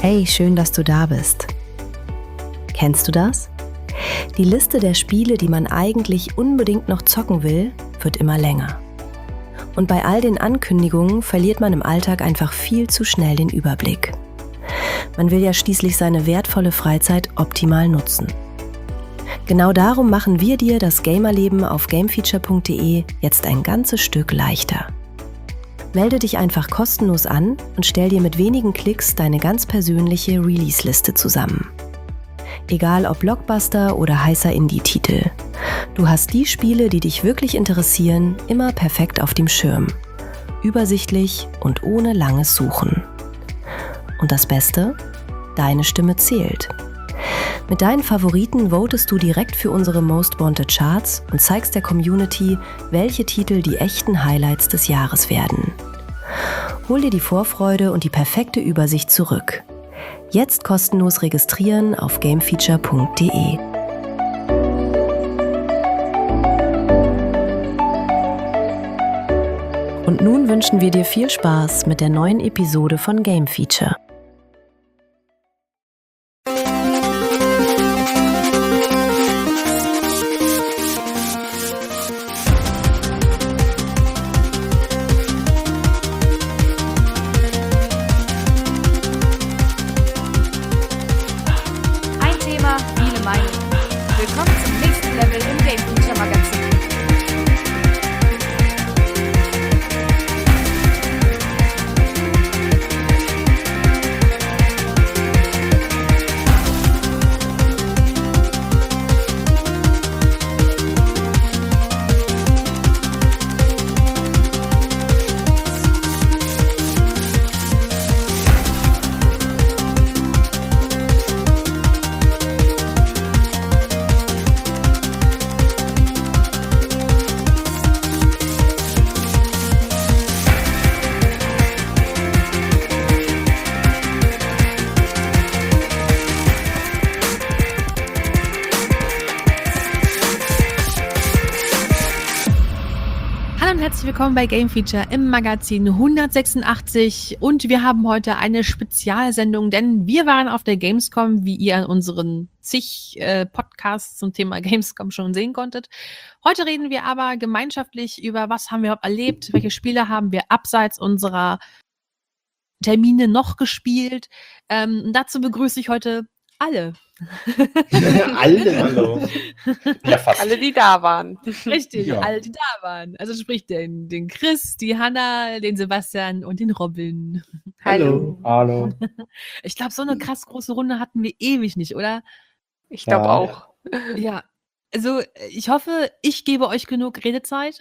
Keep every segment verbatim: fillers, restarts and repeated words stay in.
Hey, schön, dass du da bist. Kennst du das? Die Liste der Spiele, die man eigentlich unbedingt noch zocken will, wird immer länger. Und bei all den Ankündigungen verliert man im Alltag einfach viel zu schnell den Überblick. Man will ja schließlich seine wertvolle Freizeit optimal nutzen. Genau darum machen wir dir das Gamerleben auf gamefeature punkt de jetzt ein ganzes Stück leichter. Melde dich einfach kostenlos an und stell dir mit wenigen Klicks deine ganz persönliche Release-Liste zusammen. Egal ob Blockbuster oder heißer Indie-Titel. Du hast die Spiele, die dich wirklich interessieren, immer perfekt auf dem Schirm. Übersichtlich und ohne langes Suchen. Und das Beste? Deine Stimme zählt. Mit deinen Favoriten votest du direkt für unsere Most Wanted Charts und zeigst der Community, welche Titel die echten Highlights des Jahres werden. Hol dir die Vorfreude und die perfekte Übersicht zurück. Jetzt kostenlos registrieren auf gamefeature punkt de. Und nun wünschen wir dir viel Spaß mit der neuen Episode von Game Feature. Willkommen bei Game Feature im Magazin hundertsechsundachtzig und wir haben heute eine Spezialsendung, denn wir waren auf der Gamescom, wie ihr an unseren zig äh, Podcasts zum Thema Gamescom schon sehen konntet. Heute reden wir aber gemeinschaftlich über, was haben wir überhaupt erlebt, welche Spiele haben wir abseits unserer Termine noch gespielt. Ähm, dazu begrüße ich heute alle. Alle? Hallo. Ja, fast. Alle, die da waren. Richtig, ja. Alle, die da waren. Also sprich den, den Chris, die Hanna, den Sebastian und den Robin. Hallo. Hallo. Ich glaube, so eine krass große Runde hatten wir ewig nicht, oder? Ich glaube ja. auch. Ja, also ich hoffe, ich gebe euch genug Redezeit.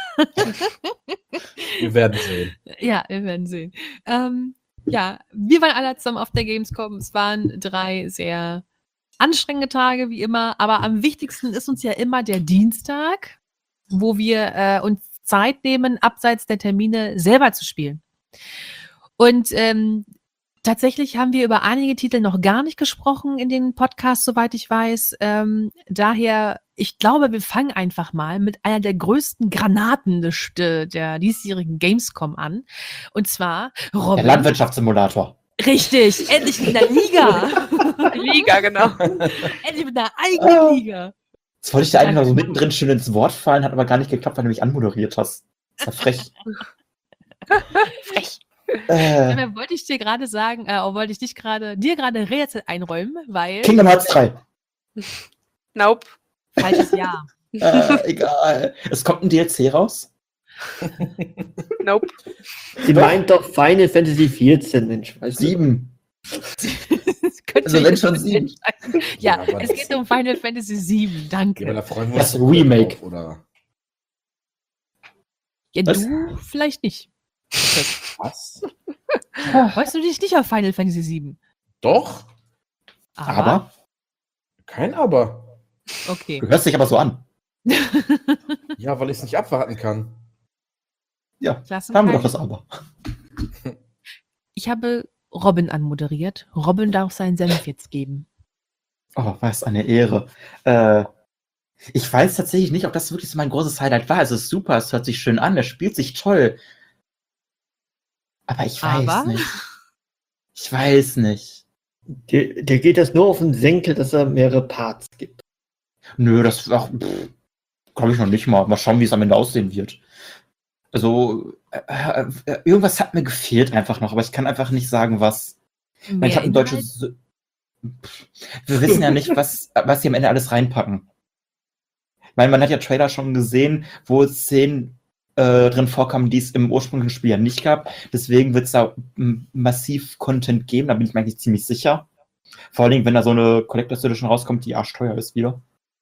Wir werden sehen. Ja, wir werden sehen. Ähm, ja, wir waren alle zusammen auf der Gamescom. Es waren drei sehr anstrengende Tage, wie immer, aber am wichtigsten ist uns ja immer der Dienstag, wo wir äh, uns Zeit nehmen, abseits der Termine selber zu spielen. Und ähm, tatsächlich haben wir über einige Titel noch gar nicht gesprochen in den Podcasts, soweit ich weiß. Ähm, daher, ich glaube, wir fangen einfach mal mit einer der größten Granaten des, der diesjährigen Gamescom an. Und zwar Robin. Der Landwirtschaftssimulator. Richtig, endlich mit einer Liga. Liga, genau. Endlich mit einer eigenen Liga. Jetzt wollte ich dir eigentlich noch so mittendrin schön ins Wort fallen, hat aber gar nicht geklappt, weil du mich anmoderiert hast. Das ist ja frech. Frech. Äh, Ja, wollte ich dir gerade sagen, äh, wollte ich dich gerade, dir gerade Rätsel einräumen, weil... Kingdom Hearts drei. Nope. Falsches Jahr. Äh, egal. Es kommt ein D L C raus. Nope. Sie meint doch Final Fantasy vierzehn, Mensch. sieben. Also wenn schon sieben. Ja, ja, es geht um Final Fantasy sieben, danke. Ja, da freuen wir das uns Remake. Drauf, oder? Ja, Was? du vielleicht nicht. Was? Weißt du dich nicht auf Final Fantasy sieben? Doch. Aber? Aber? Kein Aber. Okay. Du hörst dich aber so an. Ja, weil ich es nicht abwarten kann. Ja, haben wir doch das Aber. Ich habe Robin anmoderiert. Robin darf seinen Senf jetzt geben. Oh, was eine Ehre. Äh, ich weiß tatsächlich nicht, ob das wirklich so mein großes Highlight war. Es ist super, es hört sich schön an, es spielt sich toll. Aber ich weiß Aber? nicht. Ich weiß nicht. Dir, dir geht das nur auf den Senkel, dass er mehrere Parts gibt. Nö, das glaube ich noch nicht mal. Mal schauen, wie es am Ende aussehen wird. Also, äh, äh, irgendwas hat mir gefehlt einfach noch, aber ich kann einfach nicht sagen, was. Weil ich habe ein deutsches. Wir wissen ja nicht, was, was sie am Ende alles reinpacken. Ich meine, man hat ja Trailer schon gesehen, wo Szenen äh, drin vorkamen, die es im ursprünglichen Spiel ja nicht gab. Deswegen wird es da m- massiv Content geben, da bin ich mir eigentlich ziemlich sicher. Vor allen Dingen, wenn da so eine Collector's Edition rauskommt, die arschteuer ist wieder.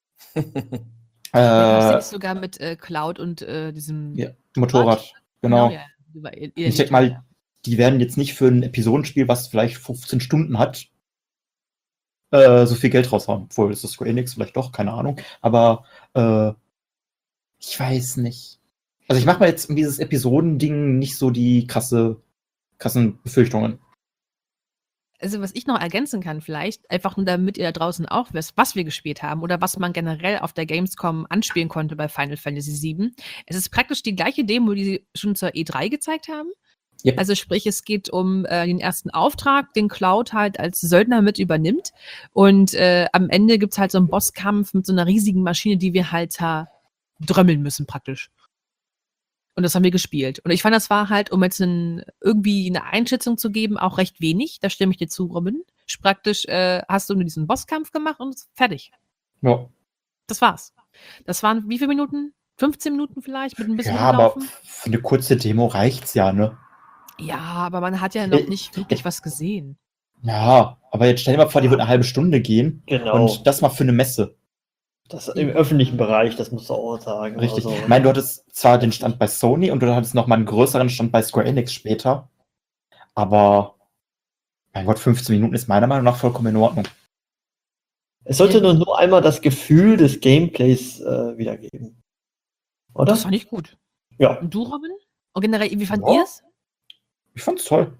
Ja, äh, das ist sogar mit äh, Cloud und äh, diesem ja, Motorrad, genau. ja, über- Ich denke mal, die werden jetzt nicht für ein Episodenspiel, was vielleicht fünfzehn Stunden hat, äh, so viel Geld raushauen. Obwohl, das ist Square Enix, vielleicht doch, keine Ahnung. Aber äh, ich weiß nicht. Also ich mache mir jetzt um dieses Episodending nicht so die krasse, krassen Befürchtungen. Also was ich noch ergänzen kann vielleicht, einfach nur damit ihr da draußen auch wisst, was wir gespielt haben oder was man generell auf der Gamescom anspielen konnte bei Final Fantasy sieben. Es ist praktisch die gleiche Demo, die sie schon zur E drei gezeigt haben. Yep. Also sprich, es geht um äh, den ersten Auftrag, den Cloud halt als Söldner mit übernimmt. Und äh, am Ende gibt es halt so einen Bosskampf mit so einer riesigen Maschine, die wir halt da drömmeln müssen praktisch. Und das haben wir gespielt. Und ich fand, das war halt, um jetzt ein, irgendwie eine Einschätzung zu geben, auch recht wenig. Da stimme ich dir zu, Robin. Praktisch äh, hast du nur diesen Bosskampf gemacht und fertig. Ja, Das war's. Das waren wie viele Minuten? fünfzehn Minuten vielleicht mit ein bisschen ja aber Rumlaufen? für eine kurze Demo reicht's ja, ne? Ja, aber man hat ja noch Äh, nicht wirklich was gesehen. Ja, aber jetzt stell dir mal vor, die wird eine halbe Stunde gehen. Genau. Und das mal für eine Messe. Das im öffentlichen Bereich, das musst du auch sagen. Richtig. Also, Ich meine, du hattest zwar den Stand bei Sony und du hattest noch mal einen größeren Stand bei Square Enix später. Aber, mein Gott, fünfzehn Minuten ist meiner Meinung nach vollkommen in Ordnung. es sollte nur, nur einmal das Gefühl des Gameplays äh, wiedergeben. Oder? Das fand ich gut. Ja. Und du, Robin? Und generell, wie fand Ja. ihr es? Ich fand's toll.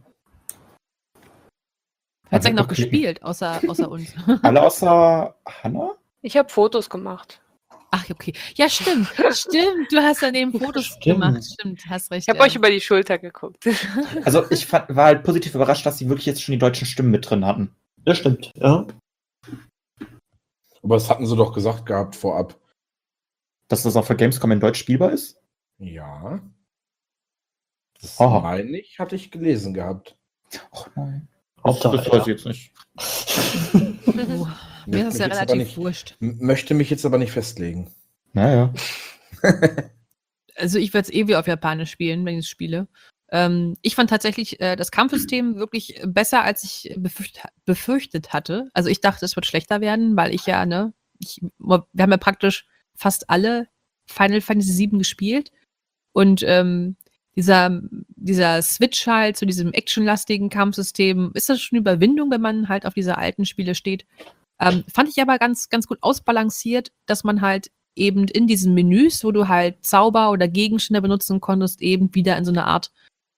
Wer hat's Also eigentlich noch wirklich- gespielt, außer, außer uns? Alle außer Hannah? Ich habe Fotos gemacht. Ach, okay. Ja, stimmt. Stimmt. Du hast daneben Fotos Stimmt. gemacht. Stimmt, hast recht. Ich habe ja. euch über die Schulter geguckt. Also ich fand, war halt positiv überrascht, dass sie wirklich jetzt schon die deutschen Stimmen mit drin hatten. Das stimmt, ja. Aber das hatten sie doch gesagt gehabt vorab. Dass das auf der Gamescom in Deutsch spielbar ist? Ja. Das Aha. meine ich, hatte ich gelesen gehabt. Ach nein. Hauptsache, das weiß ich ja. jetzt nicht. Oh, mir ist das ja Möchte mich jetzt aber relativ nicht- wurscht. M- Möchte mich jetzt aber nicht festlegen. Naja. Also ich werde es eh wieder auf Japanisch spielen, wenn ich es spiele. Ähm, ich fand tatsächlich äh, das Kampfsystem wirklich besser, als ich befürcht, befürchtet hatte. Also ich dachte, es wird schlechter werden, weil ich ja, ne, ich, wir haben ja praktisch fast alle Final Fantasy sieben gespielt. Und ähm, dieser, dieser Switch halt zu diesem actionlastigen Kampfsystem, ist das schon Überwindung, wenn man halt auf diese alten Spiele steht. Ähm, fand ich aber ganz, ganz gut ausbalanciert, dass man halt eben in diesen Menüs, wo du halt Zauber oder Gegenstände benutzen konntest, eben wieder in so eine Art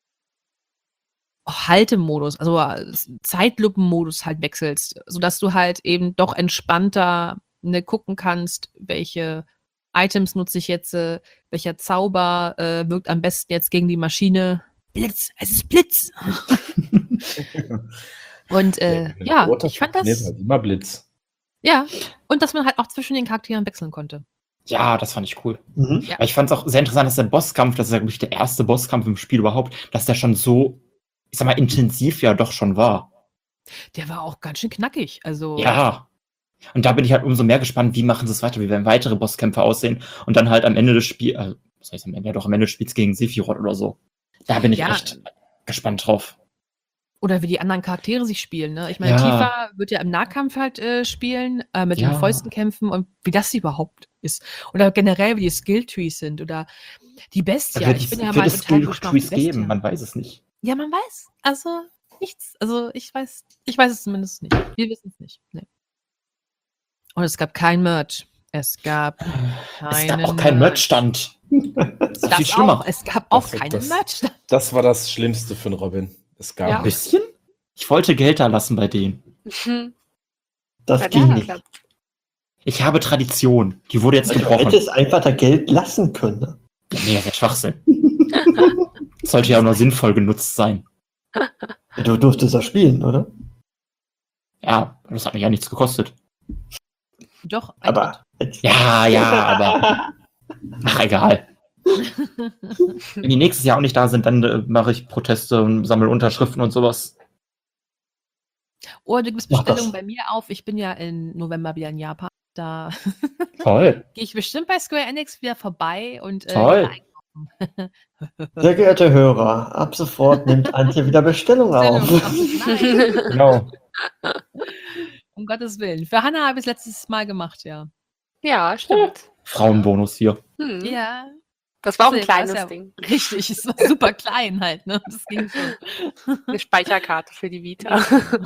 Haltemodus, also Zeitlupenmodus halt wechselst, sodass du halt eben doch entspannter ne, gucken kannst, welche Items nutze ich jetzt, äh, welcher Zauber äh, wirkt am besten jetzt gegen die Maschine. Blitz, es ist Blitz! Und äh, Wenn ja, Roter ich fand funktioniert das, halt immer Blitz. ja, und dass man halt auch zwischen den Charakteren wechseln konnte. Ja, das fand ich cool. Mhm. Ja. Aber ich fand es auch sehr interessant, dass der Bosskampf, das ist ja, glaube ich, der erste Bosskampf im Spiel überhaupt, dass der schon so, ich sag mal, intensiv ja doch schon war. Der war auch ganz schön knackig, also Ja. Und da bin ich halt umso mehr gespannt, wie machen sie es weiter, wie werden weitere Bosskämpfe aussehen und dann halt am Ende des Spiels, also, was heißt am Ende, ja doch am Ende des Spiels gegen Sephiroth oder so. Da bin ich Ja. echt gespannt drauf. oder wie die anderen Charaktere sich spielen. Ne? Ich meine, Ja. Tifa wird ja im Nahkampf halt äh, spielen, äh, mit Ja. den Fäusten kämpfen und wie das überhaupt ist. Oder generell, wie die Skilltrees sind oder die Bestia. wird ich es, bin ja wird mal es total gespannt auf die Skill-Trees geben, Bestia. man weiß es nicht. Ja, man weiß. Also nichts. Also ich weiß, ich weiß es zumindest nicht. Wir wissen es nicht. Nee. Und es gab kein Merch. Es gab Es keinen gab auch keinen Merch-Stand. Das ist Das viel schlimmer. auch. Es gab auch Das- keinen das- Merch. Das war das Schlimmste für den Robin. Es gab Ja. Ein bisschen? Ich wollte Geld da lassen bei denen. Mhm. Das Hat ging ja nicht. geklappt. Ich habe Tradition. Die wurde jetzt Also, du gebrochen. hättest einfach da Geld lassen können. Ne? Ja, nee, das ist ja Schwachsinn. Sollte ja auch nur sinnvoll genutzt sein. Du durftest da spielen, oder? Ja, das hat mich ja nichts gekostet. Doch, ein Aber. Ja, ja, aber. Ach, egal. Wenn die nächstes Jahr auch nicht da sind, dann äh, mache ich Proteste und sammle Unterschriften und sowas. Oder du gibst Mach das. Bestellungen bei mir auf. Ich bin ja im November wieder in Japan. Da Toll. gehe ich bestimmt bei Square Enix wieder vorbei und äh, Toll. wieder Sehr geehrte Hörer, ab sofort nimmt Antje wieder Bestellung auf. Nein, Genau. um Gottes Willen. Für Hannah habe ich es letztes Mal gemacht, ja. Ja, stimmt. Frauenbonus hier. Hm. Ja, Das war auch ein das war kleines ja Ding. richtig. Es war super klein halt, ne? Das ging schon. Eine Speicherkarte für die Vita.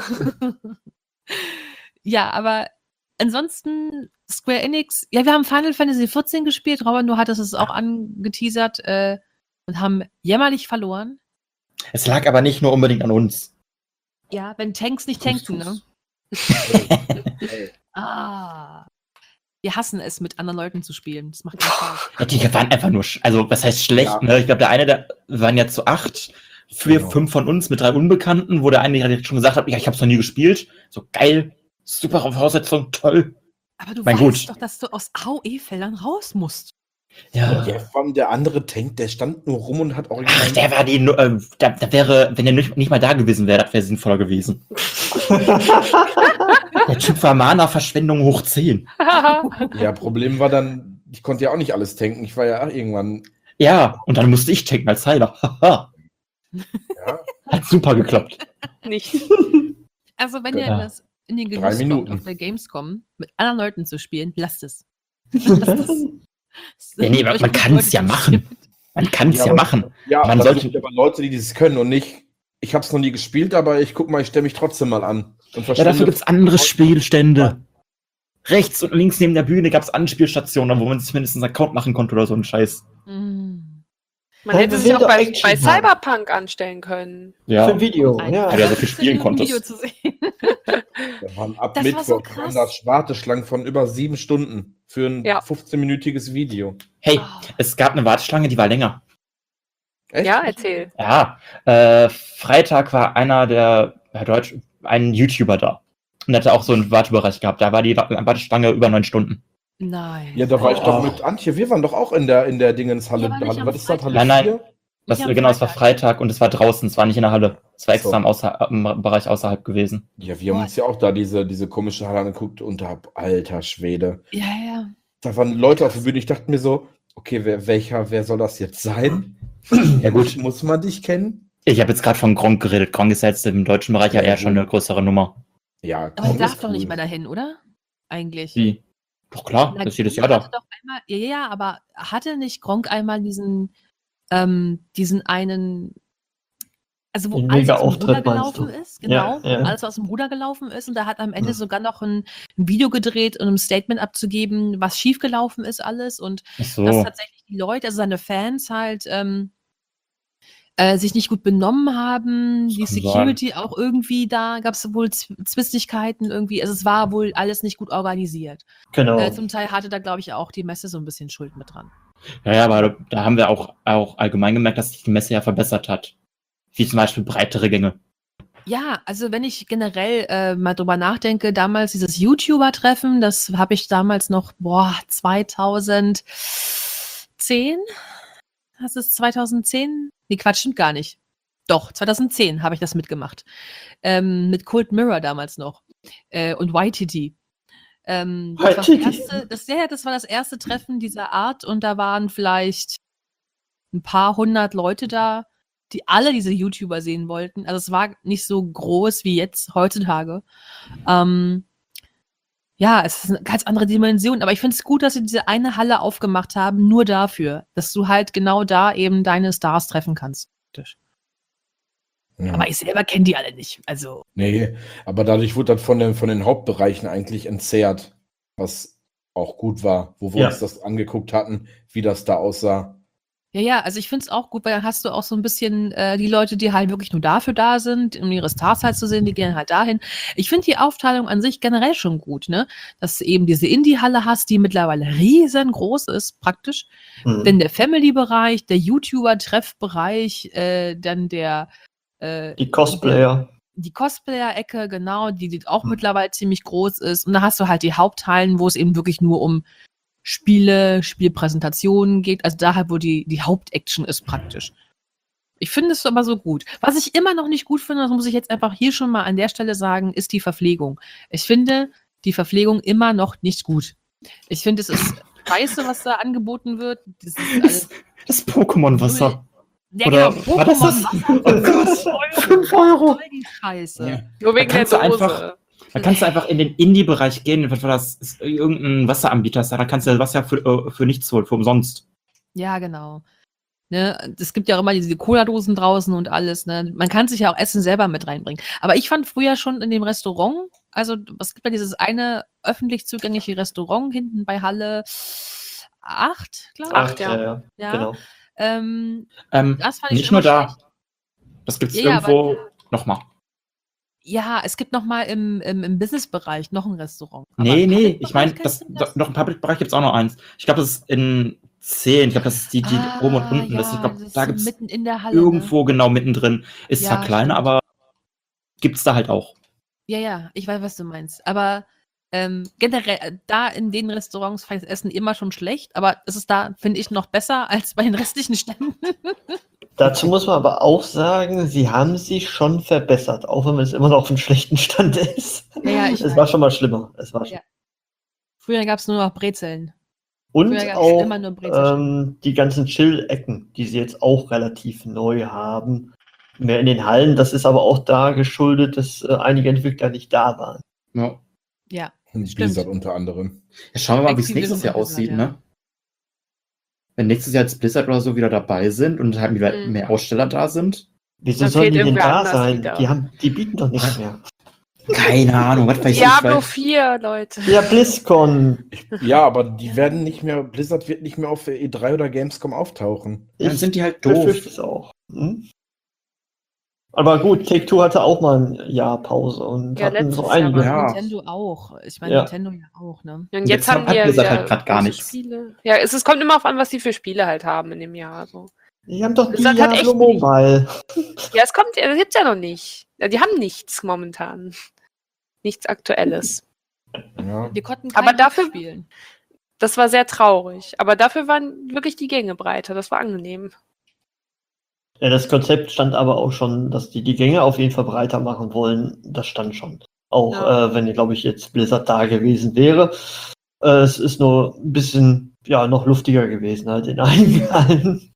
Ja, aber ansonsten Square Enix, ja, wir haben Final Fantasy vierzehn gespielt, Robin, du hattest es auch angeteasert äh, und haben jämmerlich verloren. Es lag aber nicht nur unbedingt an uns. Ja, wenn Tanks nicht Fuß, tanken, Fuß. ne? Ah. Wir hassen es, mit anderen Leuten zu spielen. Das macht keinen Spaß. Ja, die waren einfach nur, sch- also was heißt schlecht, Ja. ne? Ich glaube, der eine, der wir waren ja zu acht, vier, Genau. fünf von uns mit drei Unbekannten, wo der eine direkt schon gesagt hat, ja, ich hab's noch nie gespielt. So geil, super Voraussetzung, toll. Aber du Mein weißt Gut. doch, dass du aus A O E-Feldern raus musst. Ja. Ja, vor allem der andere Tank, der stand nur rum und hat Ach, original. der war die, nu- äh, da, da wäre, wenn er nicht, nicht mal da gewesen wäre, das wäre sinnvoller gewesen. Der Typ war Mana-Verschwendung hoch zehn. Ja, Problem war dann, ich konnte ja auch nicht alles tanken. Ich war ja auch irgendwann. Ja, und dann musste ich tanken als Heiler. Haha. Ja, Hat super geklappt. Nicht. Also, wenn ihr Ja. das in den Drei Genuss kommt, Minuten. auf der Gamescom mit anderen Leuten zu spielen, lasst es. Lasst es. Ja, nee, aber Euch man mit kann's Leuten ja zu machen. spielen. Man kann es Ja, ja, aber- machen. ja Man man sollte- sollte aber Leute, die dieses können und nicht. Ich habe es noch nie gespielt, aber ich guck mal, ich stelle mich trotzdem mal an. Und Ja, dafür gibt's andere Spielstände. Rechts und links neben der Bühne gab's Anspielstationen, wo man sich mindestens einen Account machen konnte oder so ein Scheiß. Mm. Man Nein, hätte wir sich will auch doch bei, Action bei haben. Cyberpunk anstellen können. Ja. Für ein Video, Ein ja. Weil du ja so viel fünfzehn spielen Minuten Video konntest. zu sehen. Da waren ab Das war Mittwoch so krass. waren das Warteschlangen von über sieben Stunden für ein Ja. fünfzehn-minütiges Video. Hey, Oh. es gab eine Warteschlange, die war länger. Echt? Ja, erzähl. Ja, äh, Freitag war einer der, Herr Deutsch, ein YouTuber da. Und hatte auch so einen Wartebereich gehabt. Da war die Wa- Warteschlange über neun Stunden. Nein. Ja, da war ich Oh. doch mit Antje. Wir waren doch auch in der, in der Dingenshalle. Ja, aber nicht Halle, am was ist das? Halle Nein, nein. vier? Das, Nicht am genau, es war Freitag. Freitag und es war draußen, es war nicht in der Halle. Es war extra So. im, Außer im Bereich außerhalb gewesen. Ja, wir haben Boah. uns ja auch da diese, diese komische Halle angeguckt und hab, alter Schwede. Ja, ja. Da waren Leute auf der Bühne. Ich dachte mir so, okay, wer, welcher, wer soll das jetzt sein? Ja, gut. Muss man dich kennen? Ich habe jetzt gerade von Gronk geredet. Gronk ist ja jetzt im deutschen Bereich ja Ja, eher gut. schon eine größere Nummer. Ja, Aber er Gronk darf ist doch nicht cool. mehr dahin, oder? Eigentlich. Wie? Doch klar, Na, das ist jedes Gronk Jahr da. hatte doch einmal, ja, ja, aber hatte nicht Gronk einmal diesen, ähm, diesen einen, also wo Den alles aus dem Mega-Auftritt, Ruder meinst gelaufen du? ist, genau, Ja, ja. wo alles aus dem Ruder gelaufen ist und da hat am Ende Hm. sogar noch ein, ein Video gedreht, um ein Statement abzugeben, was schiefgelaufen ist alles und Ach so. dass tatsächlich die Leute, also seine Fans halt ähm, äh, sich nicht gut benommen haben, die kann Security auch irgendwie, da gab es wohl Z- Zwistigkeiten irgendwie, also es war wohl alles nicht gut organisiert. Genau. Äh, zum Teil hatte da, glaube ich, auch die Messe so ein bisschen Schuld mit dran. Ja, ja, aber da haben wir auch, auch allgemein gemerkt, dass sich die Messe ja verbessert hat. Wie zum Beispiel breitere Gänge. Ja, also wenn ich generell äh, mal drüber nachdenke, damals dieses YouTuber-Treffen, das habe ich damals noch, boah, zweitausendzehn? Das ist zweitausendzehn? Nee, Quatsch, stimmt gar nicht. Doch, zweitausendzehn habe ich das mitgemacht. Ähm, mit Cold Mirror damals noch. Äh, und Y T T. Ähm, das, war das, Y T T. erste, das, ja, das war das erste Treffen dieser Art und da waren vielleicht ein paar hundert Leute da, die alle diese YouTuber sehen wollten. Also es war nicht so groß wie jetzt heutzutage. Ähm, ja, es ist eine ganz andere Dimension, aber ich finde es gut, dass sie diese eine Halle aufgemacht haben, nur dafür, dass du halt genau da eben deine Stars treffen kannst. Ja. Aber ich selber kenne die alle nicht. Also, Nee, aber dadurch wurde das von den, von den Hauptbereichen eigentlich entzerrt, was auch gut war, wo wir Ja. uns das angeguckt hatten, wie das da aussah. ja, ja, also ich finde es auch gut, weil dann hast du auch so ein bisschen äh, die Leute, die halt wirklich nur dafür da sind, um ihre Stars halt zu sehen, die gehen halt dahin. Ich finde die Aufteilung an sich generell schon gut, ne? Dass du eben diese Indie-Halle hast, die mittlerweile riesengroß ist, praktisch. Hm. Dann der Family-Bereich, der YouTuber-Treffbereich, äh, dann der äh, Die Cosplayer. die Cosplayer-Ecke, genau, die, die auch mittlerweile ziemlich groß ist. Und da hast du halt die Haupthallen, wo es eben wirklich nur um Spiele, Spielpräsentationen geht. Also da halt, wo die, die Hauptaction ist praktisch. Ich finde es aber so gut. Was ich immer noch nicht gut finde, das muss ich jetzt einfach hier schon mal an der Stelle sagen, ist die Verpflegung. Ich finde die Verpflegung immer noch nicht gut. Ich finde, es ist scheiße, was da angeboten wird. Das ist alles Das Pokémon-Wasser. ja, Oder genau, war das das? Pokémon-Wasser. Oh Gott, fünf Euro. Voll die Scheiße. Ja. Nur wegen Da der kannst du Dose. einfach- Da kannst du einfach in den Indie-Bereich gehen, was war das? Ist irgendein Wasseranbieter, da kannst du das Wasser für, äh, für nichts holen, für umsonst. Ja, genau. Ne, es gibt ja auch immer diese Cola-Dosen draußen und alles. Ne? Man kann sich ja auch Essen selber mit reinbringen. Aber ich fand früher schon in dem Restaurant, also es gibt ja dieses eine öffentlich zugängliche Restaurant hinten bei Halle acht, glaube ich. Acht, ja. ja, ja. Ja. Genau. Ähm, Ähm, das fand ich nicht schon nur immer da. schlecht. Das gibt's Ja, ja, irgendwo nochmal. Ja, es gibt noch mal im, im, im Business-Bereich noch ein Restaurant. Aber Nee, im nee, Public-Bereich ich meine, kennst das, du das, noch im Public-Bereich gibt's auch noch eins. Ich glaube, das ist in zehn. Ich glaube, das ist die, die Ah, oben und unten ja, ist. Ich glaube, das ist da so gibt's mitten in der Halle. irgendwo genau mittendrin. Ist Ja, zwar kleiner, stimmt. aber gibt's da halt auch. Ne? Ja, ja, ich weiß, was du meinst. Aber ähm, generell, äh, da in den Restaurants fand ich das Essen immer schon schlecht. Aber es ist da, finde ich, noch besser als bei den restlichen Ständen. Dazu muss man aber auch sagen, sie haben sich schon verbessert, auch wenn es immer noch auf einem schlechten Stand ist. Ja, ja, ich es weiß. war schon mal schlimmer. Es war schon. Ja. Früher gab es nur noch Brezeln. Und Früher gab's auch immer nur Brezeln. ähm, die ganzen Chill-Ecken, die sie jetzt auch relativ neu haben. Mehr in den Hallen. Das ist aber auch da geschuldet, dass äh, einige Entwickler nicht da waren. Ja. Ja. Und Stimmt. Blizzard unter anderem. Ja, schauen wir mal, wie es Activision nächstes Jahr Blizzard, aussieht, ja. ne? Wenn nächstes Jahr jetzt Blizzard oder so wieder dabei sind und halt wieder Mhm. mehr Aussteller da sind. Wieso Da sollen fehlt die denn irgendwer da anders sein? wieder. Die, haben, die bieten doch nichts mehr. Keine Ahnung, was weiß ich. Diablo weil- vier, Leute. Ja, BlizzCon. Ja, aber die werden nicht mehr, Blizzard wird nicht mehr auf der E drei oder Gamescom auftauchen. Dann sind die halt befürchte doof. es auch. Hm? Aber gut, Take-Two hatte auch mal ein Jahr Pause und Ja, hatten letztes so Jahr einige. war- Ja. Nintendo auch. Ich meine, Ja. Nintendo ja auch, ne? Und Jetzt jetzt haben hat die ja Blizzard wieder halt grad gar große nichts. Spiele. Ja, es, es kommt immer auf an, was die für Spiele halt haben in dem Jahr. Also. Die haben doch Blizzard hat echt Diablo Mobile. Ja, es kommt, das gibt's ja noch nicht. Ja, die haben nichts momentan. Nichts Aktuelles. Ja. Wir konnten Aber kein dafür- spielen. Das war sehr traurig. Aber dafür waren wirklich die Gänge breiter. Das war angenehm. Ja, das Konzept stand aber auch schon, dass die die Gänge auf jeden Fall breiter machen wollen. Das stand schon. Auch Ja. äh, wenn, glaube ich, jetzt Blizzard da gewesen wäre. Äh, es ist nur ein bisschen, ja, noch luftiger gewesen halt in einigen Hallen.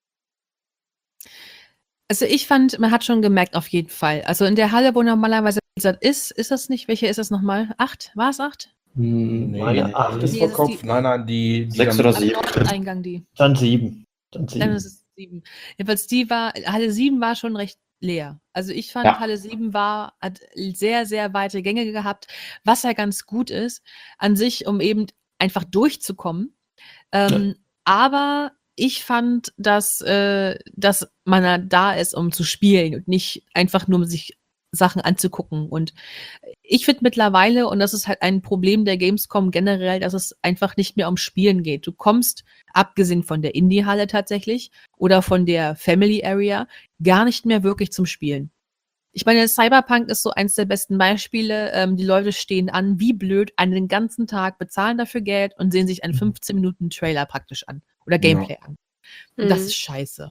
Also ich fand, man hat schon gemerkt, auf jeden Fall. Also in der Halle, wo normalerweise Blizzard ist, ist das nicht, welche ist das nochmal? Acht? War es acht? Hm, Nee, Meine acht ist Nee, vor das ist Kopf. die- Nein, nein, die, die Sechs dann- oder Am sieben. Nordeingang die. Dann sieben. Dann Dann sieben. ist es sieben. Jedenfalls die war, Halle sieben war schon recht leer. Also ich fand, Ja. Halle sieben war, hat sehr, sehr weite Gänge gehabt, was ja ganz gut ist an sich, um eben einfach durchzukommen. Ähm, Aber ich fand, dass, äh, dass man da- da ist, um zu spielen und nicht einfach nur um sich Sachen anzugucken. Und ich finde mittlerweile, und das ist halt ein Problem der Gamescom generell, dass es einfach nicht mehr um Spielen geht. Du kommst, abgesehen von der Indie-Halle tatsächlich oder von der Family Area, gar nicht mehr wirklich zum Spielen. Ich meine, Cyberpunk ist so eins der besten Beispiele. Ähm, die Leute stehen an, wie blöd, einen ganzen Tag, bezahlen dafür Geld und sehen sich einen fünfzehn Minuten Trailer praktisch an oder Gameplay an. Und das Mhm. ist scheiße.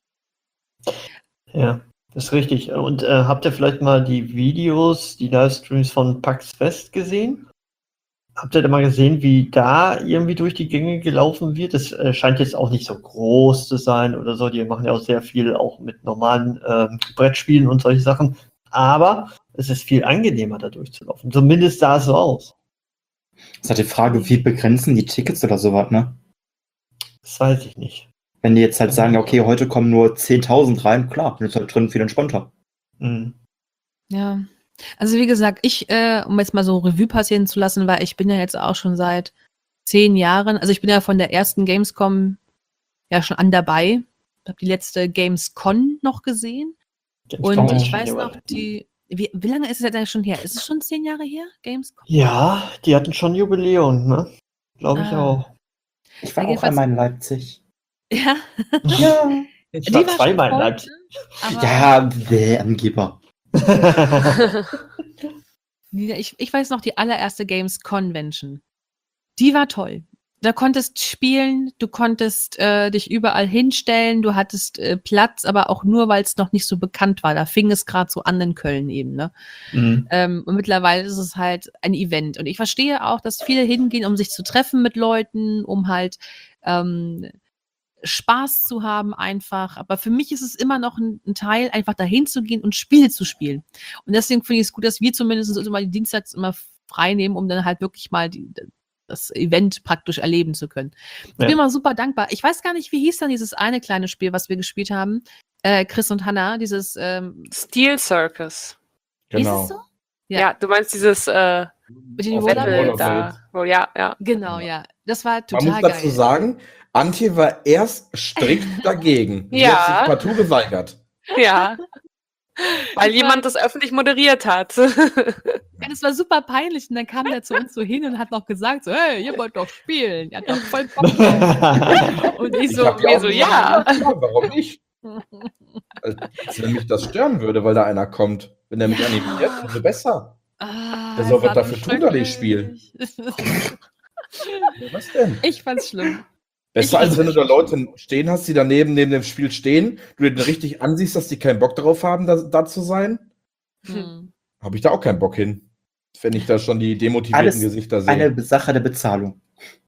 Ja, das ist richtig. Und äh, habt ihr vielleicht mal die Videos, die Livestreams von PAX Fest gesehen? Habt ihr da mal gesehen, wie da irgendwie durch die Gänge gelaufen wird? Das äh, scheint jetzt auch nicht so groß zu sein oder so. Die machen ja auch sehr viel auch mit normalen ähm, Brettspielen und solche Sachen. Aber es ist viel angenehmer, da durchzulaufen. Zumindest sah es so aus. Das ist halt die Frage, wie begrenzen die Tickets oder sowas, ne? Das weiß ich nicht. Wenn die jetzt halt sagen, ja, okay, heute kommen nur zehntausend rein, klar, dann ist halt drin viel entspannter. Mhm. Ja. Also wie gesagt, ich, äh, um jetzt mal so Revue passieren zu lassen, weil ich bin ja jetzt auch schon seit zehn Jahren, also ich bin ja von der ersten Gamescom ja schon an dabei. Ich habe die letzte Gamescon noch gesehen. Und Gamescom. ich weiß noch, die, wie, wie lange ist es jetzt eigentlich schon her? Ist es schon zehn Jahre her, Gamescom? Ja, die hatten schon Jubiläum, ne? Glaube ich Ah. auch. Ich war Ja, auch jedenfalls- einmal in Leipzig. Ja. Ja. Ich war Die war zweimal in schon voll, Leipzig. ne? Aber Ja, bäh, Angeber. Nina, Ich, ich weiß noch, die allererste Games Convention. Die war toll. Da konntest spielen, du konntest äh, dich überall hinstellen, du hattest äh, Platz, aber auch nur, weil es noch nicht so bekannt war. Da fing es gerade so an in Köln eben, ne? Mhm. Ähm, und mittlerweile ist es halt ein Event. Und ich verstehe auch, dass viele hingehen, um sich zu treffen mit Leuten, um halt ähm, Spaß zu haben einfach. Aber für mich ist es immer noch ein, ein Teil, einfach dahin zu gehen und Spiele zu spielen. Und deswegen finde ich es gut, dass wir zumindest immer die Dienstags immer frei nehmen, um dann halt wirklich mal die, das Event praktisch erleben zu können. Ich Ja. bin mal super dankbar. Ich weiß gar nicht, wie hieß dann dieses eine kleine Spiel, was wir gespielt haben. Äh, Chris und Hannah, dieses ähm, Steel Circus. hieß Genau. es so? Ja, Ja. du meinst dieses äh, Mit den Auf den Rollerblades? Rollerblades. da. Oh, ja, ja. Genau, ja. Das war Man total muss dazu geil. sagen, Antje war erst strikt dagegen. Die Ja. hat sich partout geweigert. Ja. Weil Das jemand war- das öffentlich moderiert hat. Ja, das war super peinlich. Und dann kam der zu uns so hin und hat noch gesagt, so, hey, ihr wollt doch spielen. Ihr habt doch voll Bock drauf. Und ich Ich so, hab ja wir auch so, gesagt, ja. klar, warum nicht? Als wenn mich das stören würde, weil da einer kommt. Wenn der mich animiert, umso besser. Ah, Der soll es was war dafür so tun, dass ich schrecklich. Was denn? Ich fand's schlimm. Besser Ich- als wenn du da Leute stehen hast, die daneben neben dem Spiel stehen, du den richtig ansiehst, dass die keinen Bock drauf haben, da, da zu sein, Hm. habe ich da auch keinen Bock hin. Wenn ich da schon die demotivierten Alles Gesichter sehe. Eine Sache der Bezahlung.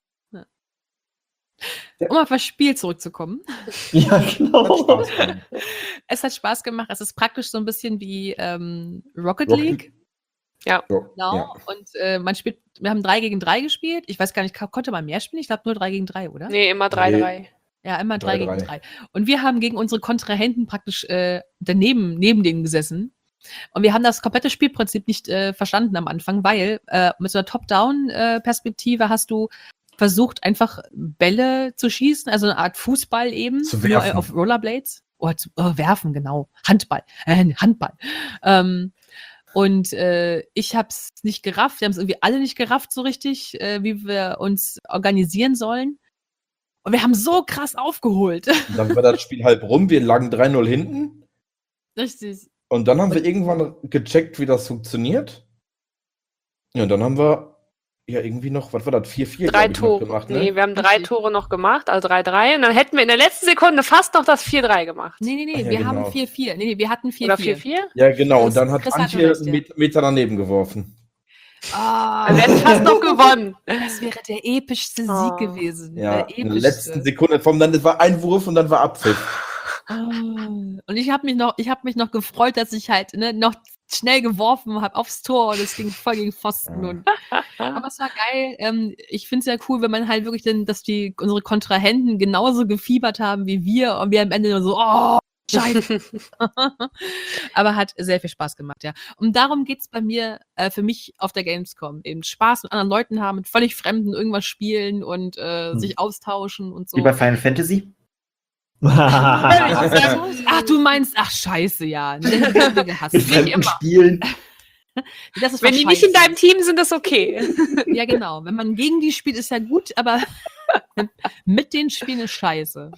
Um auf das Spiel zurückzukommen. Ja, Hat genau. Spaß gemacht. Es hat Spaß gemacht. Es ist praktisch so ein bisschen wie ähm, Rocket Rocket- League. So, Genau. ja. Und äh, man spielt, wir haben drei gegen drei gespielt. Ich weiß gar nicht, ka- konnte man mehr spielen? Ich glaube nur drei gegen drei, oder? Nee, immer drei Nee. drei. Ja, immer drei, Drei, gegen drei. drei. Und wir haben gegen unsere Kontrahenten praktisch äh, daneben, neben denen gesessen. Und wir haben das komplette Spielprinzip nicht äh, verstanden am Anfang, weil äh, mit so einer Top-Down-Perspektive hast du versucht, einfach Bälle zu schießen, also eine Art Fußball eben. Zu nur werfen. äh, auf Rollerblades. Oh, zu, oh, werfen, genau. Handball. Äh, Handball. Ähm, und äh, ich habe es nicht gerafft. Wir haben es irgendwie alle nicht gerafft so richtig, äh, wie wir uns organisieren sollen. Und wir haben so krass aufgeholt. Und dann war das Spiel halb rum, wir lagen drei null hinten Richtig. und dann haben wir irgendwann gecheckt, wie das funktioniert. Ja, und dann haben wir ja irgendwie noch, was war das, vier vier Drei glaub ich, noch Tore. gemacht, ne? Nee, wir haben drei Richtig. Tore noch gemacht, also drei drei. Und dann hätten wir in der letzten Sekunde fast noch das vier drei gemacht. Nee, nee, nee, Ach ja, wir genau. haben vier vier. Nee, nee, wir hatten vier Oder vier. vier vier? Ja, genau. Chris- Und dann hat Chris hatte Antje recht, ja. einen Met- Meter daneben geworfen. Ah, Also wir hätten fast noch gewonnen. das wäre der epischste Sieg Oh. gewesen. Ja, der in der epischste. letzten Sekunde vom dann das war ein Wurf und dann war Abpfiff. Ah. Und ich habe mich noch, ich habe mich noch gefreut, dass ich halt ne, noch schnell geworfen habe aufs Tor und es ging voll gegen Pfosten. Ja. Und, aber es war geil. Ähm, ich finde es ja cool, wenn man halt wirklich dann, dass die unsere Kontrahenten genauso gefiebert haben wie wir und wir am Ende nur so, oh, Scheiße. Aber hat sehr viel Spaß gemacht, ja. Und darum geht es bei mir, äh, für mich auf der Gamescom. Eben Spaß mit anderen Leuten haben, mit völlig Fremden irgendwas spielen und äh, Hm. sich austauschen und so. Wie bei Final Fantasy? Ach, du meinst, ach scheiße, ja. Ne, den haben wir gehasst. Mit Nicht fremden immer. Spielen. Das ist Wenn die nicht in scheiße. deinem Team sind, ist okay. Ja, genau. Wenn man gegen die spielt, ist ja gut, aber mit den Spielen ist scheiße.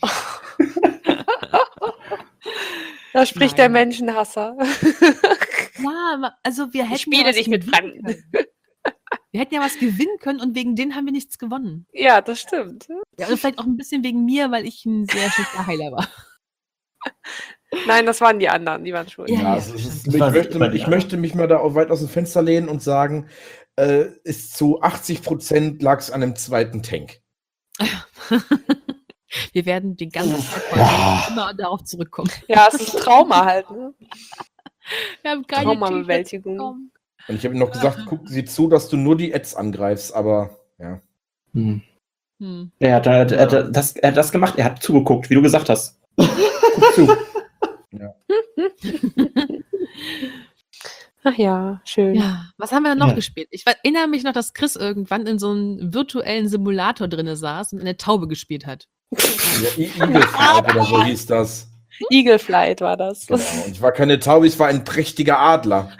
Da spricht Nein. der Menschenhasser. Ja, aber- also wir hätten Ich spiele ja was nicht mit gewinnen Fremden. können. Wir hätten ja was gewinnen können und wegen denen haben wir nichts gewonnen. Ja, das stimmt. Ja, oder vielleicht auch ein bisschen wegen mir, weil ich ein sehr schlechter Heiler war. Nein, das waren die anderen, die waren schuld. Ja, Ja, ja, also es ist, das ich, war möchte, immer die ich anderen. möchte mich mal da auch weit aus dem Fenster lehnen und sagen, äh, ist zu achtzig Prozent lag es an dem zweiten Tank. Wir werden die ganze Zeit Ja. immer darauf zurückkommen. Ja, es ist ein Trauma halt. Ne? Wir haben keine Traumabewältigung. T-Shirts bekommen. Und ich habe ihm noch gesagt, guck sie zu, dass du nur die Ads angreifst, aber ja. Hm. Hm. Er hat, er, hat, er, hat das, er hat das gemacht, er hat zugeguckt, wie du gesagt hast. Guck zu. Ach ja, schön. Ja, was haben wir noch Ja. gespielt? Ich erinnere mich noch, dass Chris irgendwann in so einem virtuellen Simulator drinne saß und eine Taube gespielt hat. ja I- Eagle Flight oder so hieß das. Eagle Flight war das. Genau. Und ich war keine Taube, ich war ein prächtiger Adler.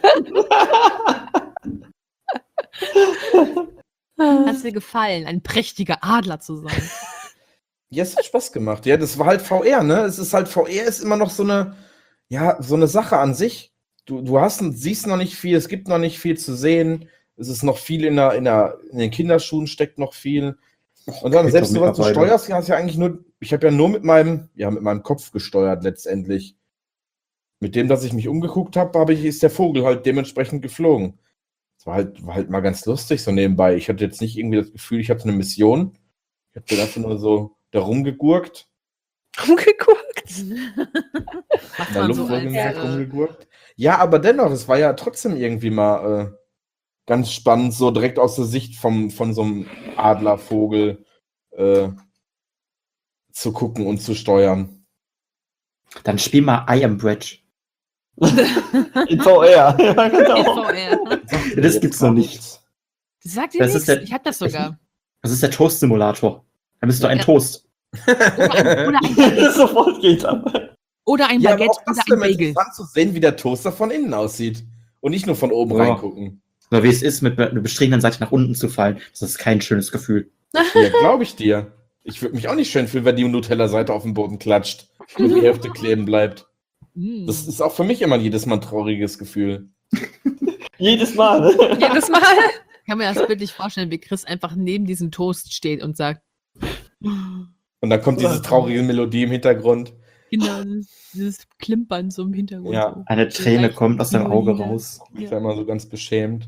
Hat es dir gefallen, ein prächtiger Adler zu sein? Ja, es hat Spaß gemacht. Ja, das war halt V R, ne? Es ist halt, V R ist immer noch so eine, ja, so eine Sache an sich. du, du hast, siehst noch nicht viel, es gibt noch nicht viel zu sehen. Es ist noch viel in, der, in, der, in den Kinderschuhen, steckt noch viel. Und dann, Geht selbst doch du, was du mittlerweile. steuerst, hast ja eigentlich nur, ich habe ja nur mit meinem, ja, mit meinem Kopf gesteuert letztendlich. Mit dem, dass ich mich umgeguckt habe, habe ich, ist der Vogel halt dementsprechend geflogen. Das war halt, war halt mal ganz lustig so nebenbei. Ich hatte jetzt nicht irgendwie das Gefühl, ich hatte eine Mission. Ich habe dann einfach nur so da rumgegurkt. Rumgeguckt. Macht In der man Luft so als, wohlgemerkt äh, rumgegurkt. Ja, aber dennoch, es war ja trotzdem irgendwie mal äh, ganz spannend, so direkt aus der Sicht vom, von so einem Adlervogel äh, zu gucken und zu steuern. Dann spiel mal I Am Bridge. In V R. Ja, genau. V R. Das gibt's noch nicht. Das sagt ihr Das nichts? ist der- Ich hab das sogar. Das ist der Toast-Simulator. Dann bist du ein Ja. Toast. Oder ein, oder ein Baguette. Sofort geht's ab. Oder ein Ja, aber Baguette auch das oder ist ein immer Bagel. interessant zu sehen, wie der Toaster von innen aussieht. Und nicht nur von oben Ja. reingucken. So wie es ist, mit einer bestrebenden Seite nach unten zu fallen. Das ist kein schönes Gefühl. Ja, glaube ich dir. Ich würde mich auch nicht schön fühlen, wenn die Nutella-Seite auf dem Boden klatscht und die Hälfte kleben bleibt. Mm. Das ist auch für mich immer jedes Mal ein trauriges Gefühl. Jedes Mal. Ne? Jedes Mal. Ich kann mir das bildlich vorstellen, wie Chris einfach neben diesem Toast steht und sagt, Und dann kommt diese traurige Melodie im Hintergrund. genau, dieses, dieses Klimpern so im Hintergrund. Ja. So. Eine Träne Vielleicht kommt aus deinem Auge Violine. raus. Ich Ja. war immer so ganz beschämt.